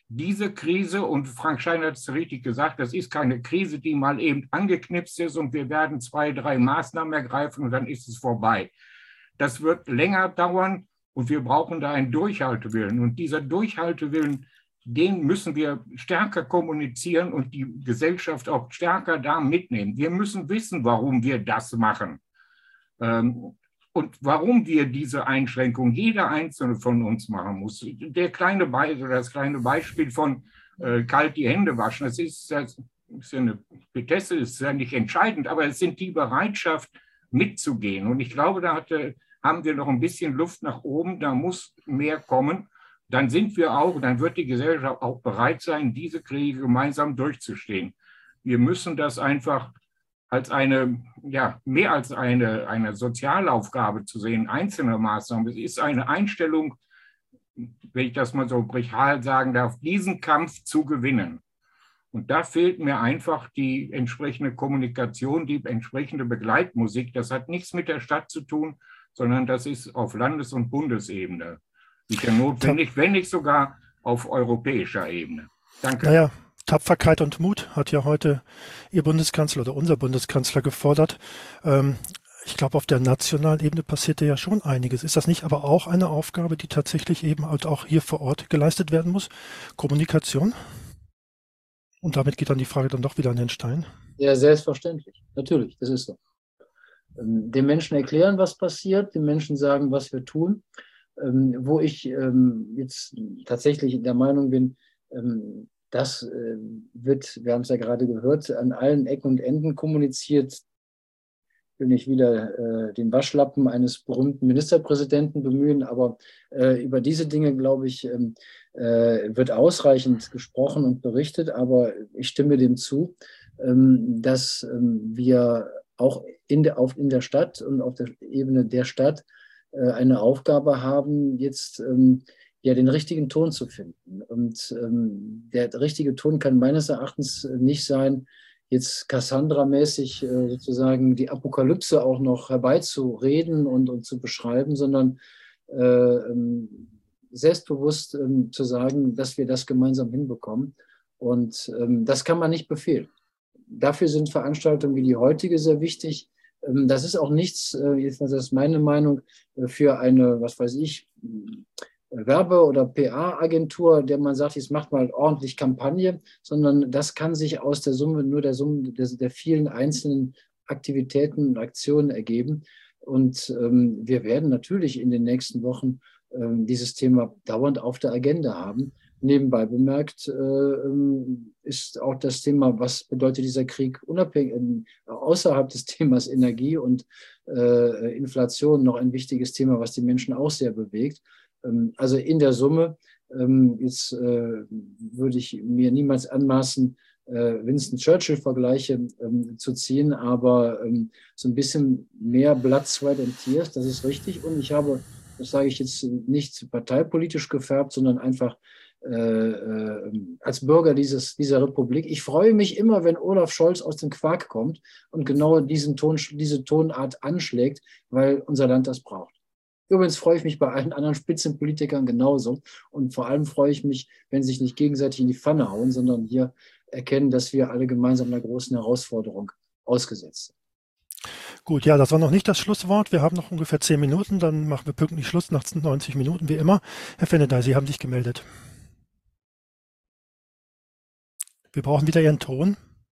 diese Krise, und Frank Stein hat es richtig gesagt, das ist keine Krise, die mal eben angeknipst ist und wir werden zwei, drei Maßnahmen ergreifen und dann ist es vorbei. Das wird länger dauern und wir brauchen da einen Durchhaltewillen. Und dieser Durchhaltewillen, den müssen wir stärker kommunizieren und die Gesellschaft auch stärker da mitnehmen. Wir müssen wissen, warum wir das machen. Ähm, Und warum wir diese Einschränkung, jeder Einzelne von uns machen muss. Der kleine Be das kleine Beispiel von äh, kalt die Hände waschen, das ist, das ist ja eine Petesse, ist ja nicht entscheidend, aber es sind die Bereitschaft mitzugehen. Und ich glaube, da hatte, haben wir noch ein bisschen Luft nach oben, da muss mehr kommen. Dann sind wir auch, dann wird die Gesellschaft auch bereit sein, diese Kriege gemeinsam durchzustehen. Wir müssen das einfach als eine, ja, mehr als eine, eine Sozialaufgabe zu sehen, einzelne Maßnahmen. Es ist eine Einstellung, wenn ich das mal so brutal sagen darf, diesen Kampf zu gewinnen. Und da fehlt mir einfach die entsprechende Kommunikation, die entsprechende Begleitmusik. Das hat nichts mit der Stadt zu tun, sondern das ist auf Landes- und Bundesebene. Sicher notwendig, wenn nicht sogar auf europäischer Ebene. Danke. Naja. Tapferkeit und Mut hat ja heute Ihr Bundeskanzler oder unser Bundeskanzler gefordert. Ähm, ich glaube, auf der nationalen Ebene passierte ja schon einiges. Ist das nicht aber auch eine Aufgabe, die tatsächlich eben halt auch hier vor Ort geleistet werden muss? Kommunikation? Und damit geht dann die Frage dann doch wieder an Herrn Stein. Ja, selbstverständlich. Natürlich, das ist so. Ähm, den Menschen erklären, was passiert, den Menschen sagen, was wir tun. Ähm, wo ich ähm, jetzt tatsächlich der Meinung bin, ähm, das äh, wird, wir haben es ja gerade gehört, an allen Ecken und Enden kommuniziert. Ich will nicht wieder äh, den Waschlappen eines berühmten Ministerpräsidenten bemühen, aber äh, über diese Dinge, glaube ich, ähm, äh, wird ausreichend gesprochen und berichtet. Aber ich stimme dem zu, ähm, dass ähm, wir auch in der, auf, in der Stadt und auf der Ebene der Stadt äh, eine Aufgabe haben, jetzt ähm, ja, den richtigen Ton zu finden. Und ähm, der richtige Ton kann meines Erachtens nicht sein, jetzt Cassandra-mäßig äh, sozusagen die Apokalypse auch noch herbeizureden und, und zu beschreiben, sondern äh, ähm, selbstbewusst ähm, zu sagen, dass wir das gemeinsam hinbekommen. Und ähm, das kann man nicht befehlen. Dafür sind Veranstaltungen wie die heutige sehr wichtig. Ähm, das ist auch nichts, äh, jetzt, das ist meine Meinung, äh, für eine, was weiß ich, Werbe- oder P A-Agentur, der man sagt, jetzt macht mal ordentlich Kampagne, sondern das kann sich aus der Summe, nur der Summe der, der vielen einzelnen Aktivitäten und Aktionen ergeben. Und ähm, wir werden natürlich in den nächsten Wochen ähm, dieses Thema dauernd auf der Agenda haben. Nebenbei bemerkt äh, ist auch das Thema, was bedeutet dieser Krieg unabhängig, äh, außerhalb des Themas Energie und äh, Inflation noch ein wichtiges Thema, was die Menschen auch sehr bewegt. Also in der Summe, jetzt äh, würde ich mir niemals anmaßen, äh, Winston Churchill-Vergleiche äh, zu ziehen, aber äh, so ein bisschen mehr Blood, Sweat and Tears, das ist richtig. Und ich habe, das sage ich jetzt nicht parteipolitisch gefärbt, sondern einfach äh, äh, als Bürger dieses, dieser Republik. Ich freue mich immer, wenn Olaf Scholz aus dem Quark kommt und genau diesen Ton, diese Tonart anschlägt, weil unser Land das braucht. Übrigens freue ich mich bei allen anderen Spitzenpolitikern genauso. Und vor allem freue ich mich, wenn sie sich nicht gegenseitig in die Pfanne hauen, sondern hier erkennen, dass wir alle gemeinsam einer großen Herausforderung ausgesetzt sind. Gut, ja, das war noch nicht das Schlusswort. Wir haben noch ungefähr zehn Minuten, dann machen wir pünktlich Schluss nach neunzig Minuten, wie immer. Herr Fennedey, Sie haben sich gemeldet. Wir brauchen wieder Ihren Ton.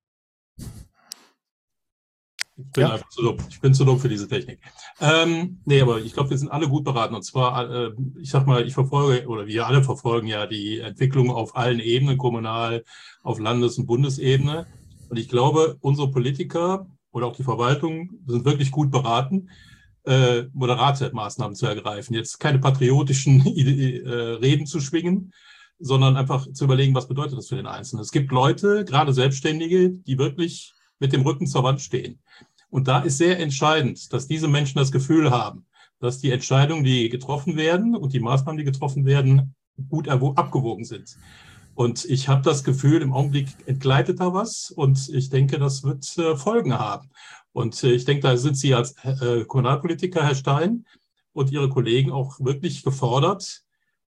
Ich bin ja. einfach zu dumm. Ich bin zu dumm für diese Technik. Ähm, nee, aber ich glaube, wir sind alle gut beraten. Und zwar, äh, ich sag mal, ich verfolge, oder wir alle verfolgen ja die Entwicklung auf allen Ebenen, kommunal, auf Landes- und Bundesebene. Und ich glaube, unsere Politiker oder auch die Verwaltung sind wirklich gut beraten, äh, moderate Maßnahmen zu ergreifen. Jetzt keine patriotischen äh, Reden zu schwingen, sondern einfach zu überlegen, was bedeutet das für den Einzelnen. Es gibt Leute, gerade Selbstständige, die wirklich mit dem Rücken zur Wand stehen. Und da ist sehr entscheidend, dass diese Menschen das Gefühl haben, dass die Entscheidungen, die getroffen werden und die Maßnahmen, die getroffen werden, gut abgewogen sind. Und ich habe das Gefühl, im Augenblick entgleitet da was und ich denke, das wird äh, Folgen haben. Und äh, ich denke, da sind Sie als äh, Kommunalpolitiker, Herr Stein, und Ihre Kollegen auch wirklich gefordert,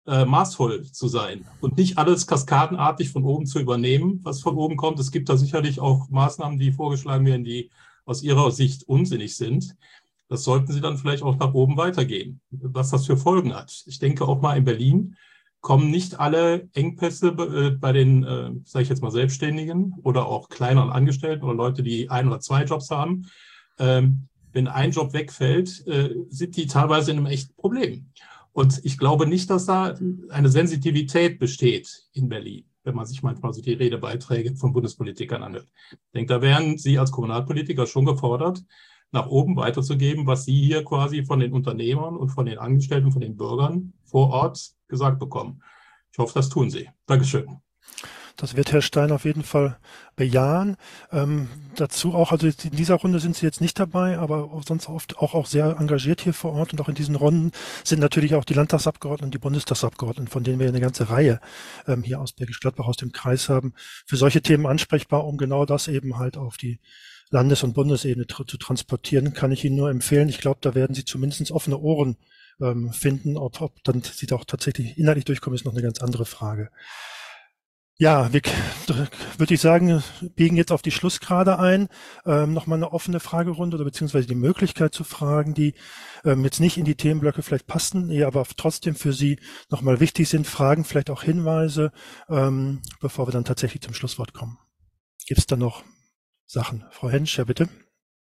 äh, maßvoll zu sein und nicht alles kaskadenartig von oben zu übernehmen, was von oben kommt. Es gibt da sicherlich auch Maßnahmen, die vorgeschlagen werden, die aus Ihrer Sicht unsinnig sind. Das sollten Sie dann vielleicht auch nach oben weitergehen, was das für Folgen hat. Ich denke auch mal in Berlin kommen nicht alle Engpässe bei den, äh, sage ich jetzt mal, Selbstständigen oder auch kleineren Angestellten oder Leute, die ein oder zwei Jobs haben. Ähm, wenn ein Job wegfällt, äh, sind die teilweise in einem echten Problem. Und ich glaube nicht, dass da eine Sensitivität besteht in Berlin, wenn man sich manchmal so die Redebeiträge von Bundespolitikern anhört. Ich denke, da wären Sie als Kommunalpolitiker schon gefordert, nach oben weiterzugeben, was Sie hier quasi von den Unternehmern und von den Angestellten, von den Bürgern vor Ort gesagt bekommen. Ich hoffe, das tun Sie. Dankeschön. Das wird Herr Stein auf jeden Fall bejahen. Ähm, dazu auch, also in dieser Runde sind Sie jetzt nicht dabei, aber auch sonst oft auch, auch sehr engagiert hier vor Ort. Und auch in diesen Runden sind natürlich auch die Landtagsabgeordneten und die Bundestagsabgeordneten, von denen wir eine ganze Reihe ähm, hier aus Bergisch Gladbach, aus dem Kreis haben, für solche Themen ansprechbar, um genau das eben halt auf die Landes- und Bundesebene tr- zu transportieren, kann ich Ihnen nur empfehlen. Ich glaube, da werden Sie zumindest offene Ohren ähm, finden. Ob, ob dann Sie da auch tatsächlich inhaltlich durchkommen, ist noch eine ganz andere Frage. Ja, wir, würde ich sagen, biegen jetzt auf die Schlussgrade ein. Ähm, Nochmal eine offene Fragerunde oder beziehungsweise die Möglichkeit zu fragen, die ähm, jetzt nicht in die Themenblöcke vielleicht passen, die aber trotzdem für Sie nochmal wichtig sind. Fragen, vielleicht auch Hinweise, ähm, bevor wir dann tatsächlich zum Schlusswort kommen. Gibt es da noch Sachen? Frau Hensch, ja bitte.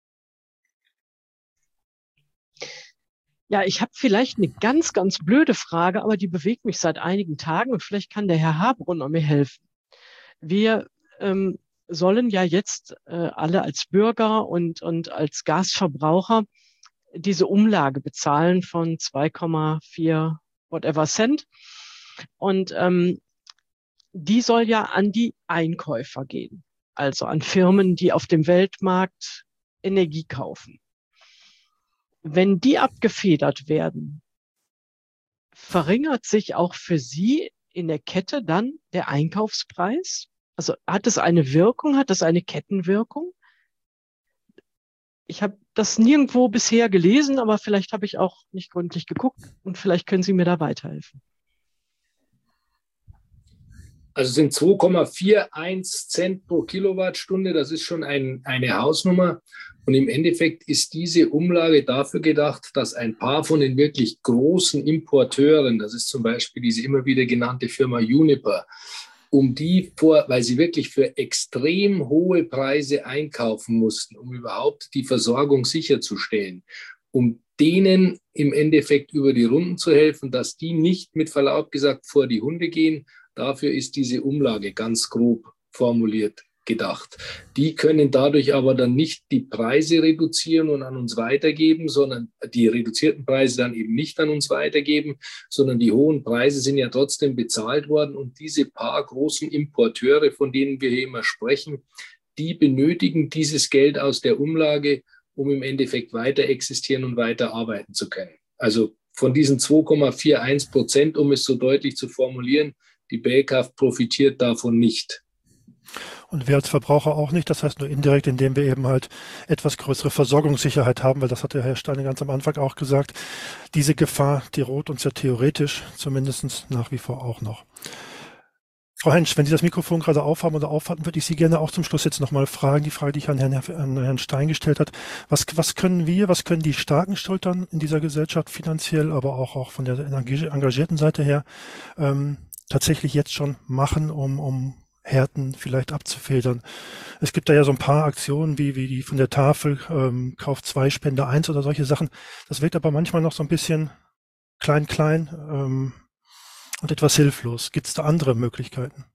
Ja, ich habe vielleicht eine ganz, ganz blöde Frage, aber die bewegt mich seit einigen Tagen und vielleicht kann der Herr Habrunner mir helfen. Wir ähm, sollen ja jetzt äh, alle als Bürger und, und als Gasverbraucher diese Umlage bezahlen von zwei Komma vier whatever Cent. Und ähm, die soll ja an die Einkäufer gehen, also an Firmen, die auf dem Weltmarkt Energie kaufen. Wenn die abgefedert werden, verringert sich auch für Sie in der Kette dann der Einkaufspreis? Also hat es eine Wirkung, hat es eine Kettenwirkung? Ich habe das nirgendwo bisher gelesen, aber vielleicht habe ich auch nicht gründlich geguckt und vielleicht können Sie mir da weiterhelfen. Also es sind zwei Komma einundvierzig Cent pro Kilowattstunde, das ist schon ein, eine Hausnummer. Und im Endeffekt ist diese Umlage dafür gedacht, dass ein paar von den wirklich großen Importeuren, das ist zum Beispiel diese immer wieder genannte Firma Uniper, um die vor, weil sie wirklich für extrem hohe Preise einkaufen mussten, um überhaupt die Versorgung sicherzustellen, um denen im Endeffekt über die Runden zu helfen, dass die nicht mit Verlaub gesagt vor die Hunde gehen. Dafür ist diese Umlage ganz grob formuliert gedacht. Die können dadurch aber dann nicht die Preise reduzieren und an uns weitergeben, sondern die reduzierten Preise dann eben nicht an uns weitergeben, sondern die hohen Preise sind ja trotzdem bezahlt worden und diese paar großen Importeure, von denen wir hier immer sprechen, die benötigen dieses Geld aus der Umlage, um im Endeffekt weiter existieren und weiter arbeiten zu können. Also von diesen zwei Komma einundvierzig Prozent, um es so deutlich zu formulieren, die Belkraft profitiert davon nicht. Und wir als Verbraucher auch nicht, das heißt nur indirekt, indem wir eben halt etwas größere Versorgungssicherheit haben, weil das hat der Herr Stein ganz am Anfang auch gesagt. Diese Gefahr, die droht uns ja theoretisch zumindest nach wie vor auch noch. Frau Hensch, wenn Sie das Mikrofon gerade aufhaben oder aufhatten, würde ich Sie gerne auch zum Schluss jetzt nochmal fragen, die Frage, die ich an Herrn, an Herrn Stein gestellt habe. Was, was können wir, was können die Starken schultern in dieser Gesellschaft finanziell, aber auch, auch von der engagierten Seite her, ähm, tatsächlich jetzt schon machen, um, um Härten vielleicht abzufedern. Es gibt da ja so ein paar Aktionen wie, wie die von der Tafel, ähm, Kauf zwei, Spende eins oder solche Sachen. Das wirkt aber manchmal noch so ein bisschen klein, klein ähm, und etwas hilflos. Gibt es da andere Möglichkeiten?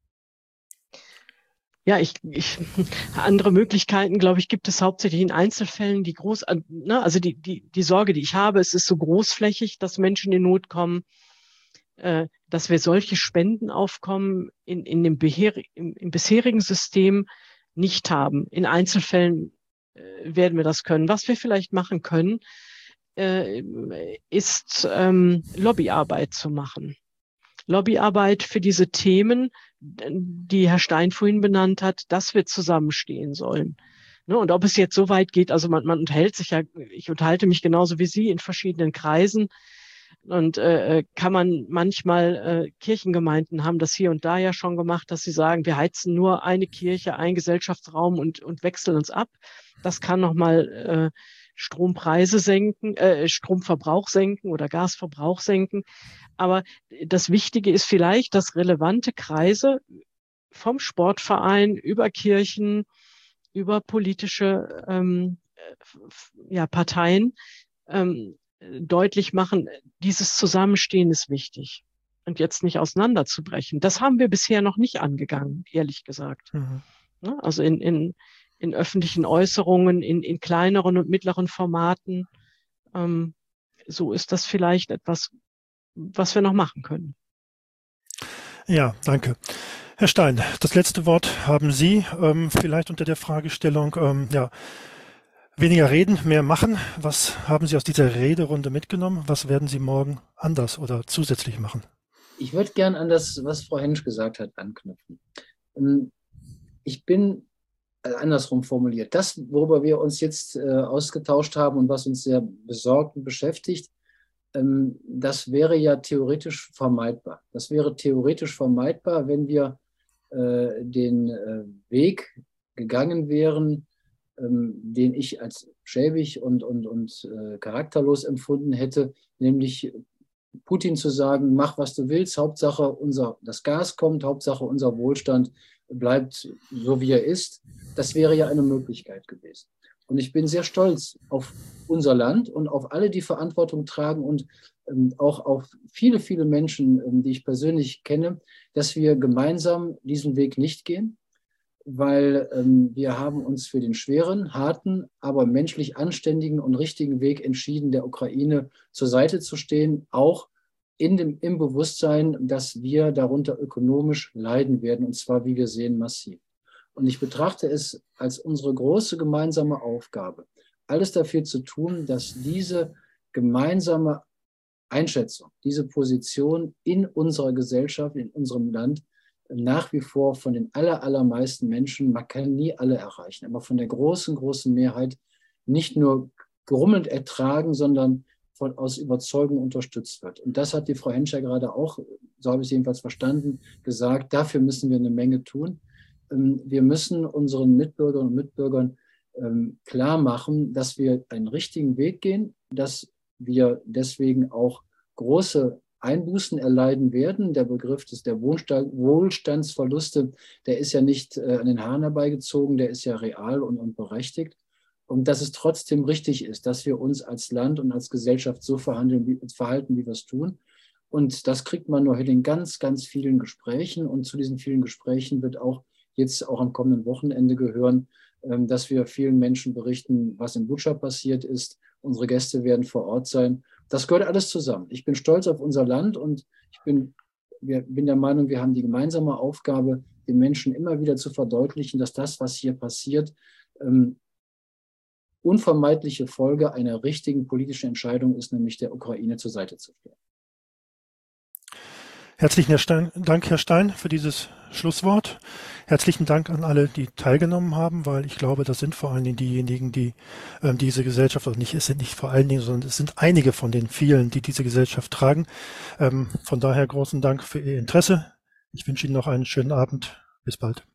Ja, ich, ich andere Möglichkeiten, glaube ich, gibt es hauptsächlich in Einzelfällen, die groß, ne, also die, die, die Sorge, die ich habe, es ist so großflächig, dass Menschen in Not kommen, äh, dass wir solche Spendenaufkommen in, in dem Beher im, im bisherigen System nicht haben. In Einzelfällen äh, werden wir das können. Was wir vielleicht machen können, äh, ist ähm, Lobbyarbeit zu machen. Lobbyarbeit für diese Themen, die Herr Stein vorhin benannt hat, dass wir zusammenstehen sollen. Ne, und ob es jetzt so weit geht, also man, man unterhält sich ja, ich unterhalte mich genauso wie Sie in verschiedenen Kreisen, Und äh, kann man manchmal, äh, Kirchengemeinden haben das hier und da ja schon gemacht, dass sie sagen, wir heizen nur eine Kirche, einen Gesellschaftsraum und, und wechseln uns ab. Das kann nochmal äh, Strompreise senken, äh, Stromverbrauch senken oder Gasverbrauch senken. Aber das Wichtige ist vielleicht, dass relevante Kreise vom Sportverein über Kirchen, über politische ähm, ja, Parteien ähm, deutlich machen, dieses Zusammenstehen ist wichtig und jetzt nicht auseinanderzubrechen. Das haben wir bisher noch nicht angegangen, ehrlich gesagt. Mhm. Also in, in, in öffentlichen Äußerungen, in, in kleineren und mittleren Formaten. Ähm, so ist das vielleicht etwas, was wir noch machen können. Ja, danke. Herr Stein, das letzte Wort haben Sie, ähm, vielleicht unter der Fragestellung, ähm, ja, weniger reden, mehr machen. Was haben Sie aus dieser Rederunde mitgenommen? Was werden Sie morgen anders oder zusätzlich machen? Ich würde gern an das, was Frau Hensch gesagt hat, anknüpfen. Ich bin also andersrum formuliert. Das, worüber wir uns jetzt äh, ausgetauscht haben und was uns sehr besorgt und beschäftigt, ähm, das wäre ja theoretisch vermeidbar. Das wäre theoretisch vermeidbar, wenn wir äh, den äh, Weg gegangen wären, den ich als schäbig und, und, und äh, charakterlos empfunden hätte, nämlich Putin zu sagen, mach, was du willst, Hauptsache unser, das Gas kommt, Hauptsache unser Wohlstand bleibt so, wie er ist. Das wäre ja eine Möglichkeit gewesen. Und ich bin sehr stolz auf unser Land und auf alle, die Verantwortung tragen und ähm, auch auf viele, viele Menschen, ähm, die ich persönlich kenne, dass wir gemeinsam diesen Weg nicht gehen, weil ähm, wir haben uns für den schweren, harten, aber menschlich anständigen und richtigen Weg entschieden, der Ukraine zur Seite zu stehen, auch in dem, im Bewusstsein, dass wir darunter ökonomisch leiden werden, und zwar, wie wir sehen, massiv. Und ich betrachte es als unsere große gemeinsame Aufgabe, alles dafür zu tun, dass diese gemeinsame Einschätzung, diese Position in unserer Gesellschaft, in unserem Land nach wie vor von den aller, allermeisten Menschen, man kann nie alle erreichen, aber von der großen, großen Mehrheit nicht nur grummelnd ertragen, sondern von, aus Überzeugung unterstützt wird. Und das hat die Frau Hensch ja gerade auch, so habe ich es jedenfalls verstanden, gesagt, dafür müssen wir eine Menge tun. Wir müssen unseren Mitbürgerinnen und Mitbürgern klar machen, dass wir einen richtigen Weg gehen, dass wir deswegen auch große Einbußen erleiden werden. Der Begriff des der Wohlstandsverluste, der ist ja nicht äh, an den Haaren herbeigezogen, der ist ja real und, und berechtigt. Und dass es trotzdem richtig ist, dass wir uns als Land und als Gesellschaft so verhandeln, wie, verhalten, wie wir es tun. Und das kriegt man nur in ganz, ganz vielen Gesprächen. Und zu diesen vielen Gesprächen wird auch jetzt auch am kommenden Wochenende gehören, ähm, dass wir vielen Menschen berichten, was in Butscha passiert ist. Unsere Gäste werden vor Ort sein. Das gehört alles zusammen. Ich bin stolz auf unser Land und ich bin, wir, bin der Meinung, wir haben die gemeinsame Aufgabe, den Menschen immer wieder zu verdeutlichen, dass das, was hier passiert, ähm, unvermeidliche Folge einer richtigen politischen Entscheidung ist, nämlich der Ukraine zur Seite zu stehen. Herzlichen Dank, Herr Stein, für dieses Schlusswort. Herzlichen Dank an alle, die teilgenommen haben, weil ich glaube, das sind vor allen Dingen diejenigen, die äh, diese Gesellschaft, also nicht, es sind nicht vor allen Dingen, sondern es sind einige von den vielen, die diese Gesellschaft tragen. Ähm, von daher großen Dank für Ihr Interesse. Ich wünsche Ihnen noch einen schönen Abend. Bis bald.